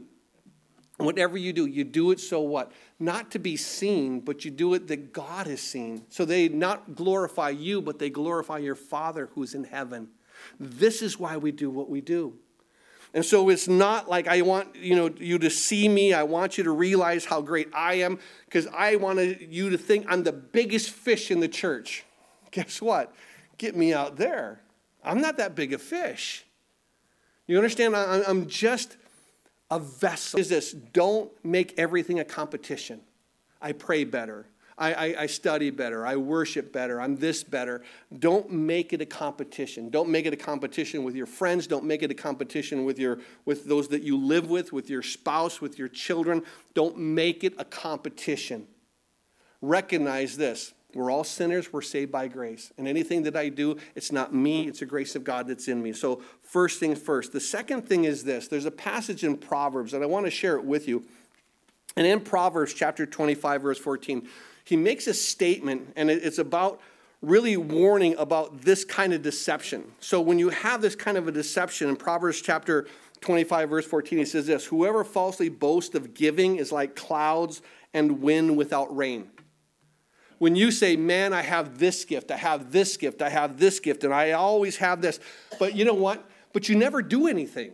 you do it so what? Not to be seen, but you do it that God is seen. So they not glorify you, but they glorify your Father who's in heaven. This is why we do what we do. And so it's not like I want you to see me. I want you to realize how great I am, because I want you to think I'm the biggest fish in the church. Guess what? Get me out there. I'm not that big a fish. You understand? I'm just a vessel. Is this? Don't make everything a competition. I pray better. I study better. I worship better. I'm this better. Don't make it a competition. Don't make it a competition with your friends. Don't make it a competition with those that you live with your spouse, with your children. Don't make it a competition. recognize this. We're all sinners. We're saved by grace. And anything that I do, it's not me. It's the grace of God that's in me. So first things first. The second thing is this. There's a passage in Proverbs, and I want to share it with you. And in Proverbs chapter 25, verse 14, he makes a statement, and it's about really warning about this kind of deception. So when you have this kind of a deception, in Proverbs chapter 25, verse 14, he says this, whoever falsely boasts of giving is like clouds and wind without rain. When you say, man, I have this gift, I have this gift, I have this gift, and I always have this. But you know what? But you never do anything.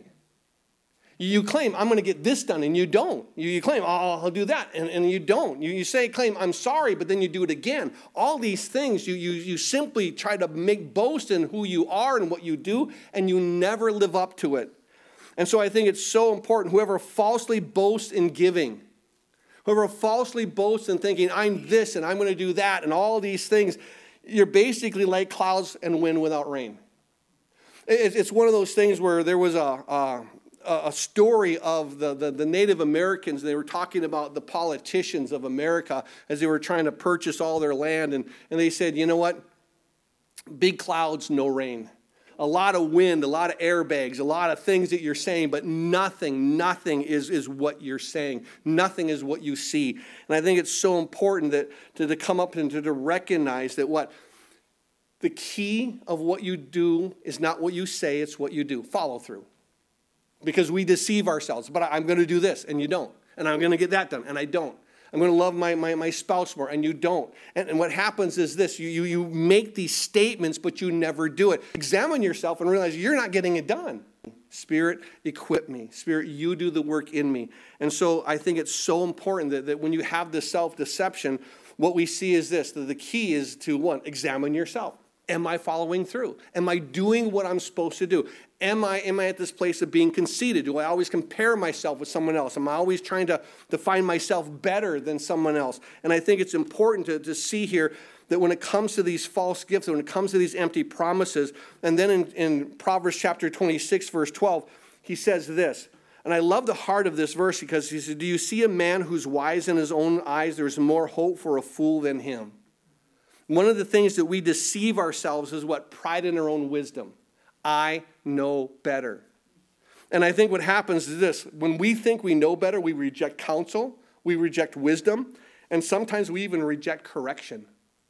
You claim, I'm going to get this done, and you don't. You claim, oh, I'll do that, and you don't. You claim, I'm sorry, but then you do it again. All these things, you simply try to make boast in who you are and what you do, and you never live up to it. And so I think it's so important, whoever falsely boasts in giving, whoever falsely boasts in thinking, I'm this and I'm going to do that and all these things, you're basically like clouds and wind without rain. It's one of those things where there was a story of the Native Americans. They were talking about the politicians of America as they were trying to purchase all their land. And they said, you know what? Big clouds, no rain. A lot of wind, a lot of airbags, a lot of things that you're saying, but nothing is what you're saying. Nothing is what you see. And I think it's so important that to come up and to recognize that what the key of what you do is not what you say, it's what you do. Follow through. Because we deceive ourselves. But I'm going to do this, and you don't. And I'm going to get that done, and I don't. I'm going to love my spouse more, and you don't. And what happens is this. You make these statements, but you never do it. Examine yourself and realize you're not getting it done. Spirit, equip me. Spirit, you do the work in me. And so I think it's so important that when you have this self-deception, what we see is this. That the key is to, one, examine yourself. Am I following through? Am I doing what I'm supposed to do? Am I at this place of being conceited? Do I always compare myself with someone else? Am I always trying to find myself better than someone else? And I think it's important to see here that when it comes to these false gifts, when it comes to these empty promises, and then in Proverbs chapter 26, verse 12, he says this. And I love the heart of this verse because he said, do you see a man who's wise in his own eyes? There's more hope for a fool than him. One of the things that we deceive ourselves is what? Pride in our own wisdom. I know better. And I think what happens is this. When we think we know better, we reject counsel, we reject wisdom, and sometimes we even reject correction.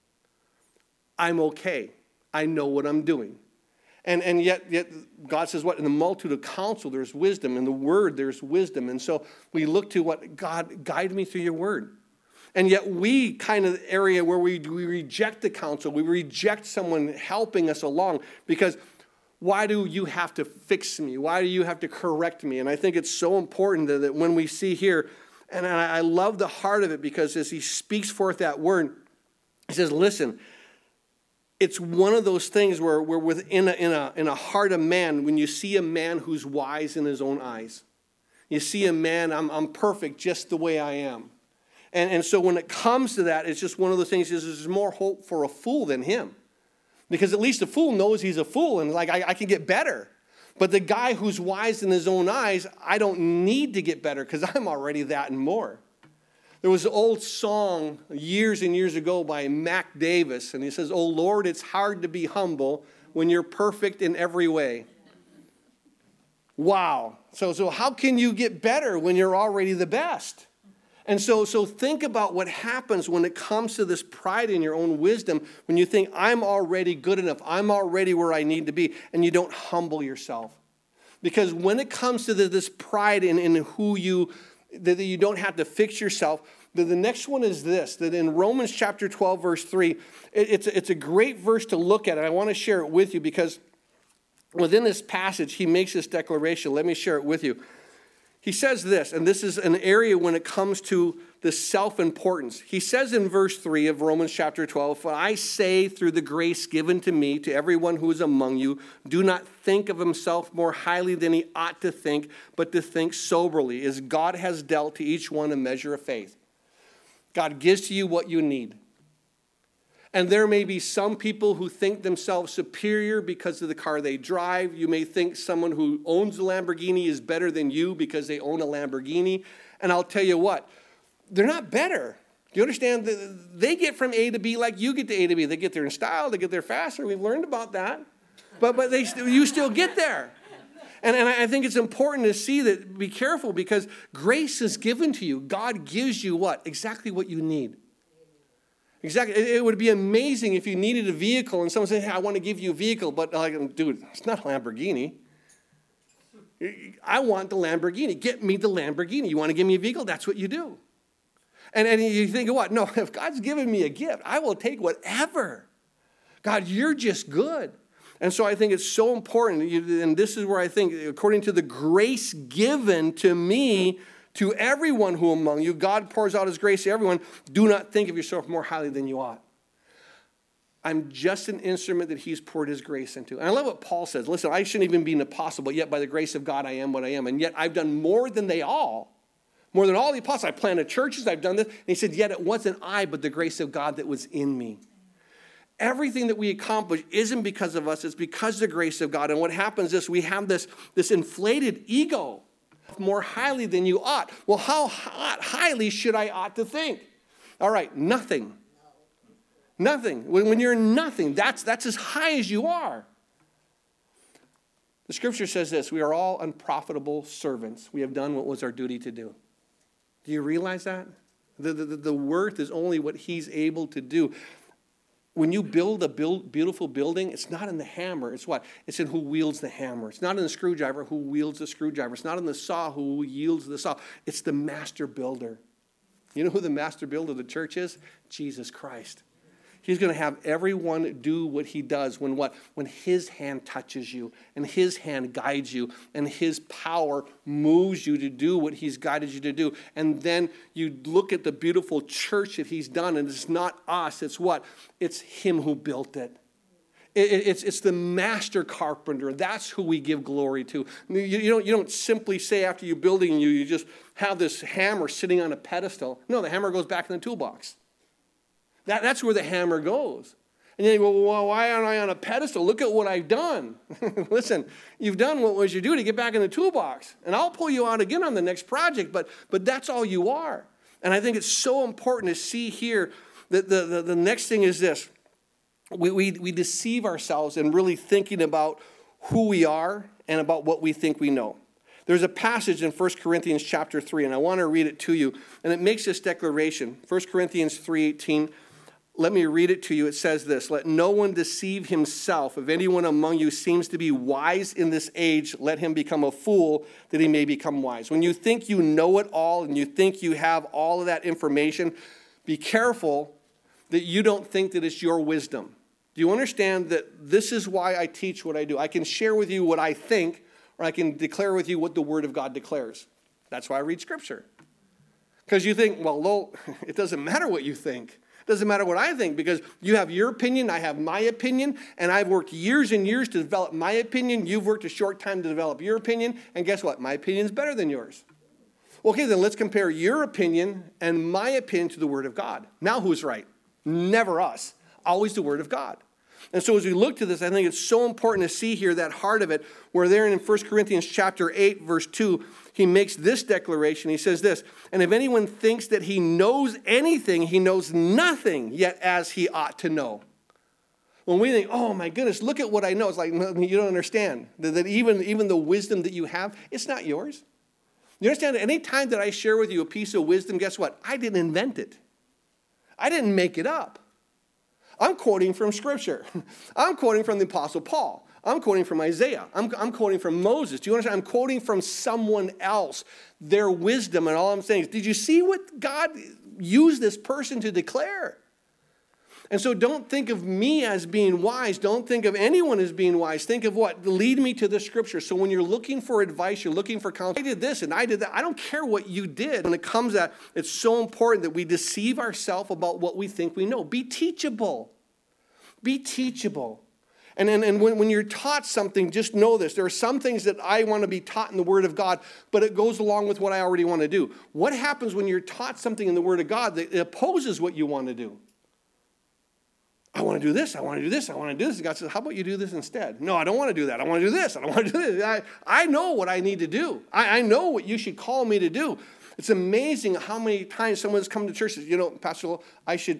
I'm okay. I know what I'm doing. And yet God says what? In the multitude of counsel, there's wisdom. In the word, there's wisdom. And so we look to what? God, guide me through your word. And yet we kind of area where we reject the counsel. We reject someone helping us along because why do you have to fix me? Why do you have to correct me? And I think it's so important that when we see here, and I love the heart of it because as he speaks forth that word, he says, listen, it's one of those things where we're within in a heart of man, when you see a man who's wise in his own eyes. You see a man, I'm perfect just the way I am. And so when it comes to that, it's just one of those things, there's more hope for a fool than him. Because at least a fool knows he's a fool and like, I can get better. But the guy who's wise in his own eyes, I don't need to get better because I'm already that and more. There was an old song years and years ago by Mac Davis, and he says, oh Lord, it's hard to be humble when you're perfect in every way. Wow. So how can you get better when you're already the best? And so think about what happens when it comes to this pride in your own wisdom, when you think, I'm already good enough, I'm already where I need to be, and you don't humble yourself. Because when it comes to this pride in who you, that you don't have to fix yourself, the next one is this, that in Romans chapter 12, verse 3, it's a great verse to look at, and I want to share it with you because within this passage, he makes this declaration. Let me share it with you. He says this, and this is an area when it comes to the self-importance. He says in verse 3 of Romans chapter 12, for I say through the grace given to me, to everyone who is among you, do not think of himself more highly than he ought to think, but to think soberly, as God has dealt to each one a measure of faith. God gives to you what you need. And there may be some people who think themselves superior because of the car they drive. You may think someone who owns a Lamborghini is better than you because they own a Lamborghini. And I'll tell you what, they're not better. Do you understand that they get from A to B like you get to A to B? They get there in style, they get there faster. We've learned about that. But you still get there. And I think it's important to see that, be careful, because grace is given to you. God gives you what? Exactly what you need. Exactly. It would be amazing if you needed a vehicle and someone said, hey, I want to give you a vehicle, but like, dude, it's not a Lamborghini. I want the Lamborghini. Get me the Lamborghini. You want to give me a vehicle? That's what you do. And you think, what? No, if God's given me a gift, I will take whatever. God, you're just good. And so I think it's so important, and this is where I think, according to the grace given to me, to everyone who among you, God pours out his grace to everyone. Do not think of yourself more highly than you ought. I'm just an instrument that he's poured his grace into. And I love what Paul says. Listen, I shouldn't even be an apostle, but yet by the grace of God I am what I am. And yet I've done more than they all. More than all the apostles. I planted churches, I've done this. And he said, yet it wasn't I, but the grace of God that was in me. Everything that we accomplish isn't because of us, it's because of the grace of God. And what happens is we have this inflated ego, more highly than you ought. Well, how highly should I ought to think? All right, nothing. Nothing. When you're nothing, that's as high as you are. The scripture says this, we are all unprofitable servants. We have done what was our duty to do. Do you realize that? The worth is only what he's able to do. When you build a beautiful building, it's not in the hammer. It's what? It's in who wields the hammer. It's not in the screwdriver who wields the screwdriver. It's not in the saw who yields the saw. It's the master builder. You know who the master builder of the church is? Jesus Christ. He's going to have everyone do what he does when what? When his hand touches you and his hand guides you and his power moves you to do what he's guided you to do. And then you look at the beautiful church that he's done, and it's not us. It's what? It's him who built it. It's the master carpenter. That's who we give glory to. You don't simply say after you're building you just have this hammer sitting on a pedestal. No, the hammer goes back in the toolbox. That's where the hammer goes. And then you go, well, why aren't I on a pedestal? Look at what I've done. Listen, you've done what was your duty. Get back in the toolbox. And I'll pull you out again on the next project, but that's all you are. And I think it's so important to see here that the next thing is this. We deceive ourselves in really thinking about who we are and about what we think we know. There's a passage in 1 Corinthians chapter 3, and I want to read it to you. And it makes this declaration. 1 Corinthians 3:18. Let me read it to you. It says this, let no one deceive himself. If anyone among you seems to be wise in this age, let him become a fool that he may become wise. When you think you know it all and you think you have all of that information, be careful that you don't think that it's your wisdom. Do you understand that this is why I teach what I do? I can share with you what I think, or I can declare with you what the Word of God declares. That's why I read Scripture. Because you think, well, it doesn't matter what you think. It doesn't matter what I think, because you have your opinion, I have my opinion, and I've worked years and years to develop my opinion. You've worked a short time to develop your opinion, and guess what? My opinion's better than yours. Okay, then let's compare your opinion and my opinion to the Word of God. Now who's right? Never us. Always the Word of God. And so as we look to this, I think it's so important to see here that heart of it, where there in 1 Corinthians chapter 8, verse 2, he makes this declaration. He says this, and if anyone thinks that he knows anything, he knows nothing yet as he ought to know. When we think, oh my goodness, look at what I know. It's like, no, you don't understand. That even the wisdom that you have, it's not yours. You understand that any time that I share with you a piece of wisdom, guess what? I didn't invent it. I didn't make it up. I'm quoting from Scripture. I'm quoting from the Apostle Paul. I'm quoting from Isaiah. I'm quoting from Moses. Do you understand? I'm quoting from someone else, their wisdom. And all I'm saying is, did you see what God used this person to declare? And so don't think of me as being wise. Don't think of anyone as being wise. Think of what? Lead me to the Scripture. So when you're looking for advice, you're looking for counsel. I did this and I did that. I don't care what you did. When it comes to that, it's so important that we deceive ourselves about what we think we know. Be teachable. Be teachable. And when you're taught something, just know this. There are some things that I want to be taught in the Word of God, but it goes along with what I already want to do. What happens when you're taught something in the Word of God that opposes what you want to do? I want to do this, I want to do this, I want to do this. God says, how about you do this instead? No, I don't want to do that. I want to do this, I don't want to do this. I know what I need to do. I know what you should call me to do. It's amazing how many times someone's come to church and says, Pastor Lowell, I should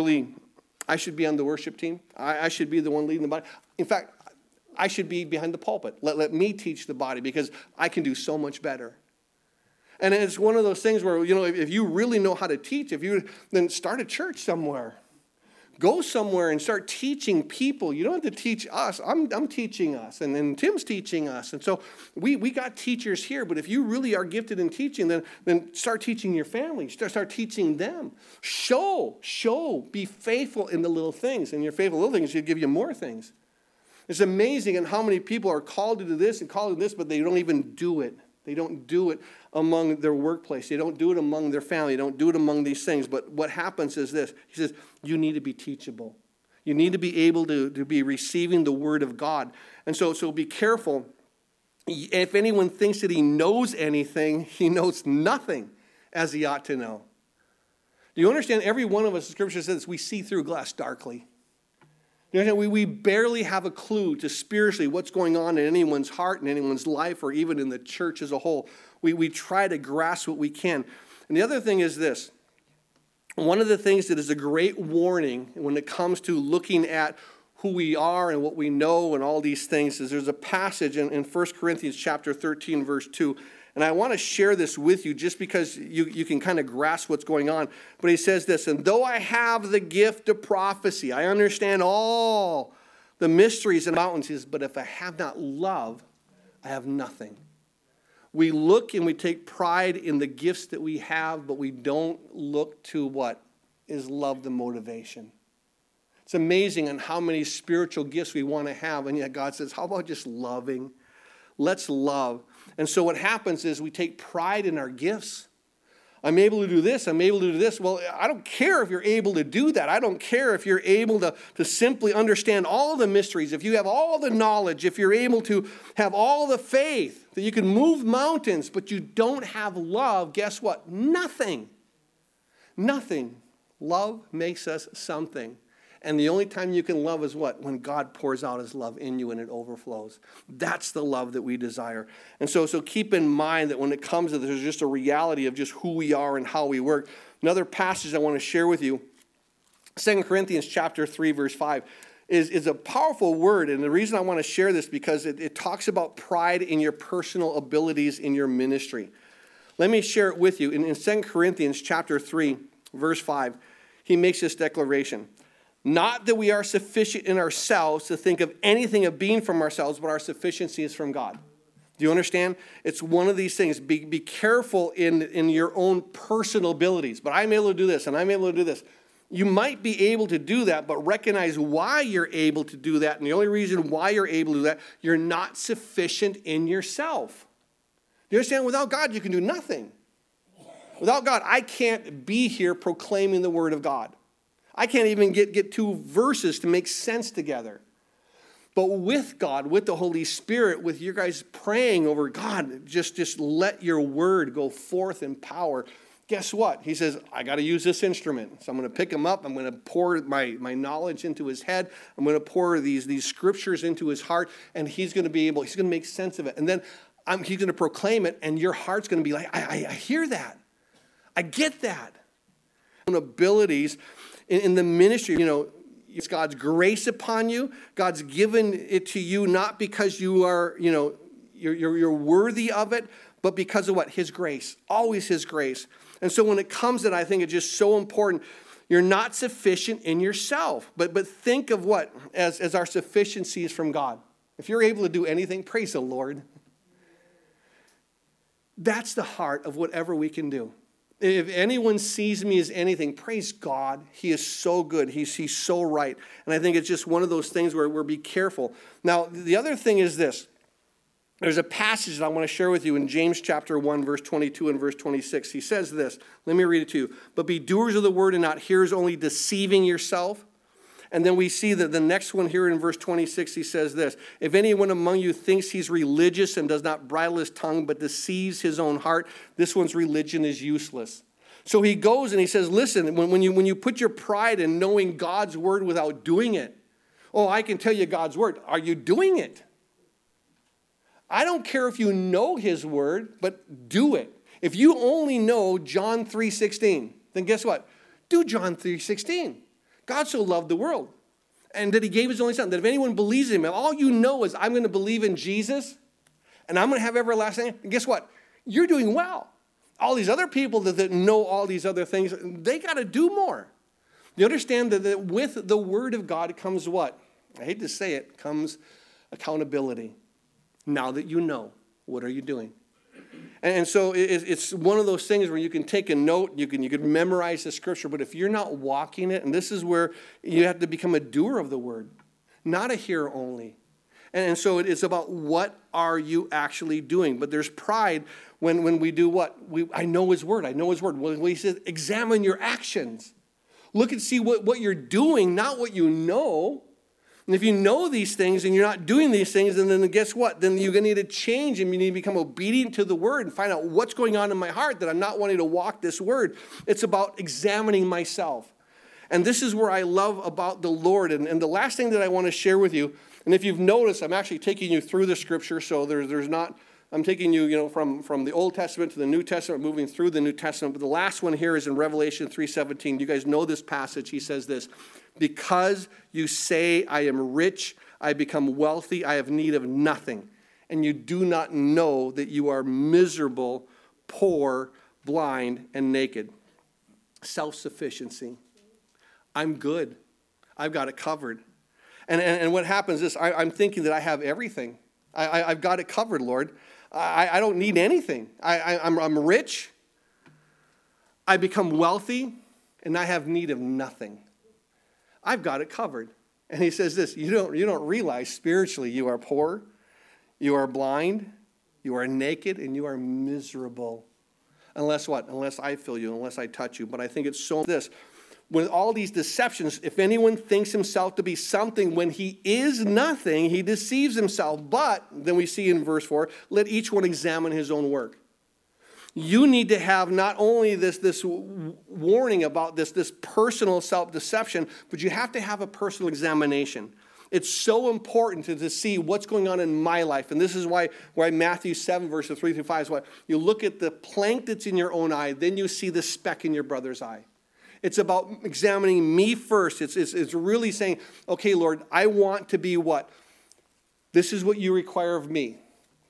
be on the worship team. I should be the one leading the body. In fact, I should be behind the pulpit. Let me teach the body because I can do so much better. And it's one of those things where, if you really know how to teach, then start a church somewhere. Go somewhere and start teaching people. You don't have to teach us. I'm teaching us, and then Tim's teaching us. And so we got teachers here, but if you really are gifted in teaching, then start teaching your family. Start teaching them. Show. Be faithful in the little things. And your faithful little things should give you more things. It's amazing in how many people are called to do this and called to this, but they don't even do it. They don't do it among their workplace. They don't do it among their family. They don't do it among these things. But what happens is this. He says, you need to be teachable. You need to be able to be receiving the word of God. And so be careful. If anyone thinks that he knows anything, he knows nothing as he ought to know. Do you understand? Every one of us, the scripture says, we see through glass darkly. We barely have a clue to spiritually what's going on in anyone's heart, in anyone's life, or even in the church as a whole. We try to grasp what we can. And the other thing is this. One of the things that is a great warning when it comes to looking at who we are and what we know and all these things is there's a passage in 1 Corinthians chapter 13, verse 2. And I want to share this with you just because you can kind of grasp what's going on. But he says this, and though I have the gift of prophecy, I understand all the mysteries and mountains, but if I have not love, I have nothing. We look and we take pride in the gifts that we have, but we don't look to what is love the motivation. It's amazing on how many spiritual gifts we want to have, and yet God says, how about just loving? Let's love. And so what happens is we take pride in our gifts. I'm able to do this. I'm able to do this. Well, I don't care if you're able to do that. I don't care if you're able to simply understand all the mysteries, if you have all the knowledge, if you're able to have all the faith that you can move mountains, but you don't have love, guess what? Nothing. Nothing. Love makes us something. And the only time you can love is what? When God pours out his love in you and it overflows. That's the love that we desire. And so keep in mind that when it comes to this, there's just a reality of just who we are and how we work. Another passage I want to share with you, 2 Corinthians chapter 3, verse 5, is a powerful word. And the reason I want to share this because it talks about pride in your personal abilities in your ministry. Let me share it with you. In 2 Corinthians chapter 3, verse 5, he makes this declaration. Not that we are sufficient in ourselves to think of anything of being from ourselves, but our sufficiency is from God. Do you understand? It's one of these things. Be careful in your own personal abilities. But I'm able to do this, and I'm able to do this. You might be able to do that, but recognize why you're able to do that. And the only reason why you're able to do that, you're not sufficient in yourself. Do you understand? Without God, you can do nothing. Without God, I can't be here proclaiming the word of God. I can't even get two verses to make sense together. But with God, with the Holy Spirit, with you guys praying over God, just let your word go forth in power. Guess what? He says, I got to use this instrument. So I'm going to pick him up. I'm going to pour my knowledge into his head. I'm going to pour these scriptures into his heart. And he's going to make sense of it. And then he's going to proclaim it. And your heart's going to be like, I hear that. I get that. Abilities in the ministry, it's God's grace upon you. God's given it to you not because you are, you're worthy of it, but because of what? His grace. Always his grace. And so when it comes to that, I think it's just so important. You're not sufficient in yourself, but think of what? As our sufficiency is from God. If you're able to do anything, praise the Lord. That's the heart of whatever we can do. If anyone sees me as anything, praise God. He is so good. He's so right. And I think it's just one of those things where we're be careful. Now, the other thing is this. There's a passage that I want to share with you in James chapter 1, verse 22 and verse 26. He says this. Let me read it to you. But be doers of the word and not hearers, only deceiving yourself. And then we see that the next one here in verse 26, he says this. If anyone among you thinks he's religious and does not bridle his tongue but deceives his own heart, this one's religion is useless. So he goes and he says, listen, when you put your pride in knowing God's word without doing it, oh, I can tell you God's word. Are you doing it? I don't care if you know his word, but do it. If you only know John 3:16, then guess what? Do John 3:16. God so loved the world, and that he gave his only son, that if anyone believes in him, all you know is I'm going to believe in Jesus, and I'm going to have everlasting life. And guess what? You're doing well. All these other people that know all these other things, they got to do more. You understand that with the word of God comes what? I hate to say it, comes accountability. Now that you know, what are you doing? And so it's one of those things where you can take a note, you can memorize the scripture, but if you're not walking it, and this is where you have to become a doer of the word, not a hearer only. And so it's about what are you actually doing. But there's pride when we do what? I know his word. I know his word. Well, he says, examine your actions. Look and see what you're doing, not what you know. And if you know these things and you're not doing these things, then guess what? Then you're going to need to change and you need to become obedient to the word and find out what's going on in my heart that I'm not wanting to walk this word. It's about examining myself. And this is where I love about the Lord. And the last thing that I want to share with you, and if you've noticed, I'm actually taking you through the scripture, so there's not, I'm taking you, from the Old Testament to the New Testament, moving through the New Testament. But the last one here is in Revelation 3:17. You guys know this passage. He says this, because you say I am rich, I become wealthy, I have need of nothing, and you do not know that you are miserable, poor, blind, and naked. Self-sufficiency. I'm good. I've got it covered. And what happens is I'm thinking that I have everything. I've got it covered, Lord. I don't need anything. I'm rich. I become wealthy, and I have need of nothing. I've got it covered. And he says this, you don't realize spiritually you are poor, you are blind, you are naked, and you are miserable. Unless what? Unless I fill you, unless I touch you. But I think it's so this. With all these deceptions, if anyone thinks himself to be something when he is nothing, he deceives himself. But, then we see in verse 4, let each one examine his own work. You need to have not only this warning about this personal self-deception, but you have to have a personal examination. It's so important to see what's going on in my life. And this is why Matthew 7, verses 3 through 5 is what you look at the plank that's in your own eye, then you see the speck in your brother's eye. It's about examining me first. It's really saying, okay, Lord, I want to be what? This is what you require of me.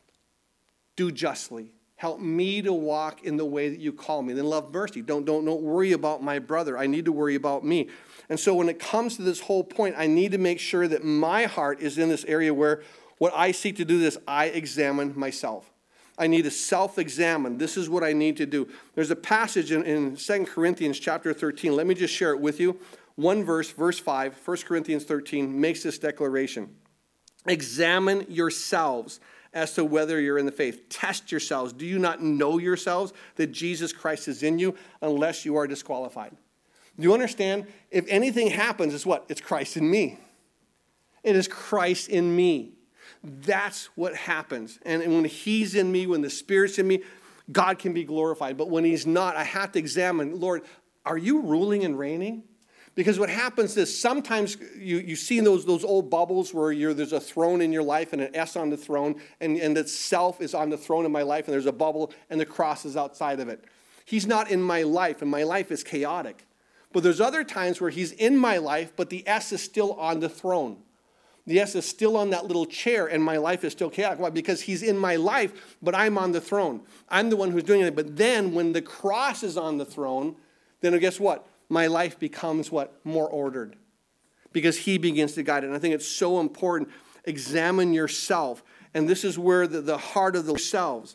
Do justly. Help me to walk in the way that you call me. Then love mercy. Don't worry about my brother. I need to worry about me. And so when it comes to this whole point, I need to make sure that my heart is in this area where what I seek to do is I examine myself. I need to self-examine. This is what I need to do. There's a passage in 2 Corinthians chapter 13. Let me just share it with you. One verse, verse 5, 1 Corinthians 13 makes this declaration. Examine yourselves as to whether you're in the faith. Test yourselves. Do you not know yourselves that Jesus Christ is in you unless you are disqualified? Do you understand? If anything happens, it's what? It's Christ in me. It is Christ in me. That's what happens. And when he's in me, when the Spirit's in me, God can be glorified. But when he's not, I have to examine, Lord, are you ruling and reigning? Because what happens is sometimes you see those old bubbles where there's a throne in your life and an S on the throne, and that self is on the throne in my life, and there's a bubble, and the cross is outside of it. He's not in my life, and my life is chaotic. But there's other times where he's in my life, but the S is still on the throne. The S is still on that little chair, and my life is still chaotic. Why? Because he's in my life, but I'm on the throne. I'm the one who's doing it. But then when the cross is on the throne, then guess what? My life becomes what? More ordered. Because he begins to guide it. And I think it's so important. Examine yourself. And this is where the heart of the selves.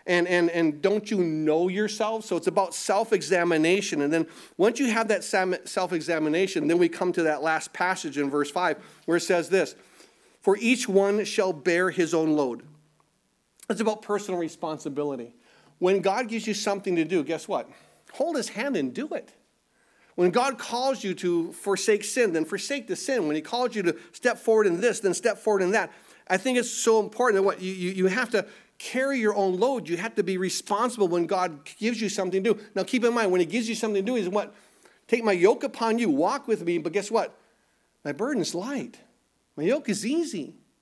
And don't you know yourself? So it's about self-examination. And then once you have that self-examination, then we come to that last passage in verse 5 where it says this, for each one shall bear his own load. It's about personal responsibility. When God gives you something to do, guess what? Hold his hand and do it. When God calls you to forsake sin, then forsake the sin. When he calls you to step forward in this, then step forward in that. I think it's so important that what you have to carry your own load. You have to be responsible when God gives you something to do. Now keep in mind, when he gives you something to do, he's what? Take my yoke upon you, walk with me, but guess what? My burden is light. My yoke is easy.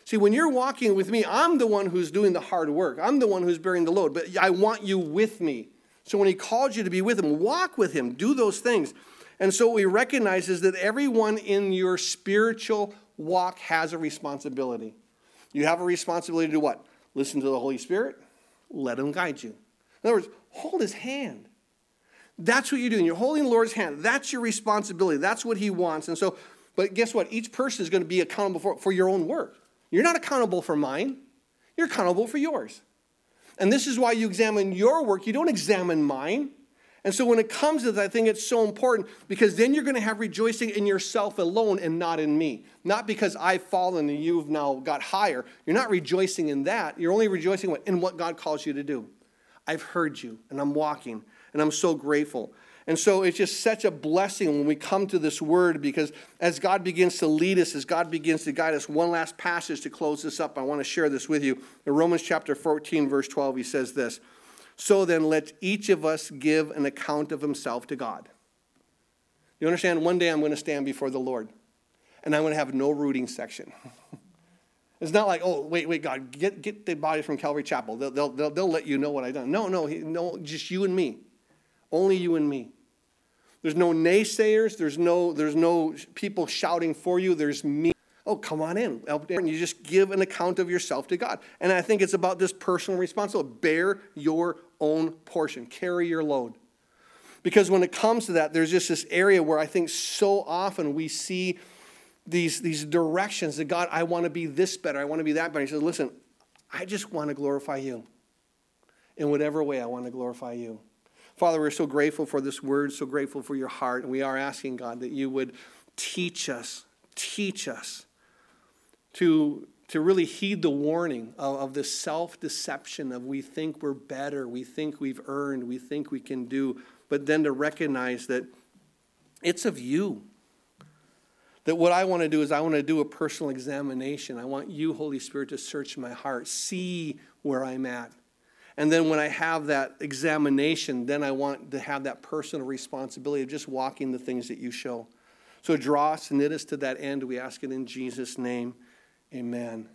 See, when you're walking with me, I'm the one who's doing the hard work. I'm the one who's bearing the load, but I want you with me. So when he calls you to be with him, walk with him, do those things. And so what we recognize is that everyone in your spiritual walk has a responsibility. You have a responsibility to do what? Listen to the Holy Spirit, let him guide you. In other words, hold his hand. That's what you're doing. You're holding the Lord's hand. That's your responsibility. That's what he wants. And so, but guess what? Each person is going to be accountable for your own work. You're not accountable for mine. You're accountable for yours. And this is why you examine your work. You don't examine mine. And so when it comes to that, I think it's so important because then you're going to have rejoicing in yourself alone and not in me. Not because I've fallen and you've now got higher. You're not rejoicing in that. You're only rejoicing in what God calls you to do. I've heard you and I'm walking and I'm so grateful. And so it's just such a blessing when we come to this word because as God begins to lead us, as God begins to guide us, one last passage to close this up, I want to share this with you. In Romans chapter 14, verse 12, he says this, "So then let each of us give an account of himself to God." You understand? One day I'm going to stand before the Lord and I'm going to have no rooting section. It's not like, oh, wait, God, get the body from Calvary Chapel. They'll let you know what I've done. No, just you and me. Only you and me. There's no naysayers. There's no people shouting for you. There's me. Oh, come on in. And you just give an account of yourself to God. And I think it's about this personal responsibility. Bear your own portion. Carry your load. Because when it comes to that, there's just this area where I think so often we see these directions that God, I want to be this better. I want to be that better. He says, listen, I just want to glorify you. In whatever way I want to glorify you. Father, we're so grateful for this word, so grateful for your heart. And we are asking, God, that you would teach us to really heed the warning of this self-deception of we think we're better, we think we've earned, we think we can do, but then to recognize that it's of you. That what I want to do is I want to do a personal examination. I want you, Holy Spirit, to search my heart, see where I'm at. And then when I have that examination, then I want to have that personal responsibility of just walking the things that you show. So draw us and knit us to that end. We ask it in Jesus' name. Amen.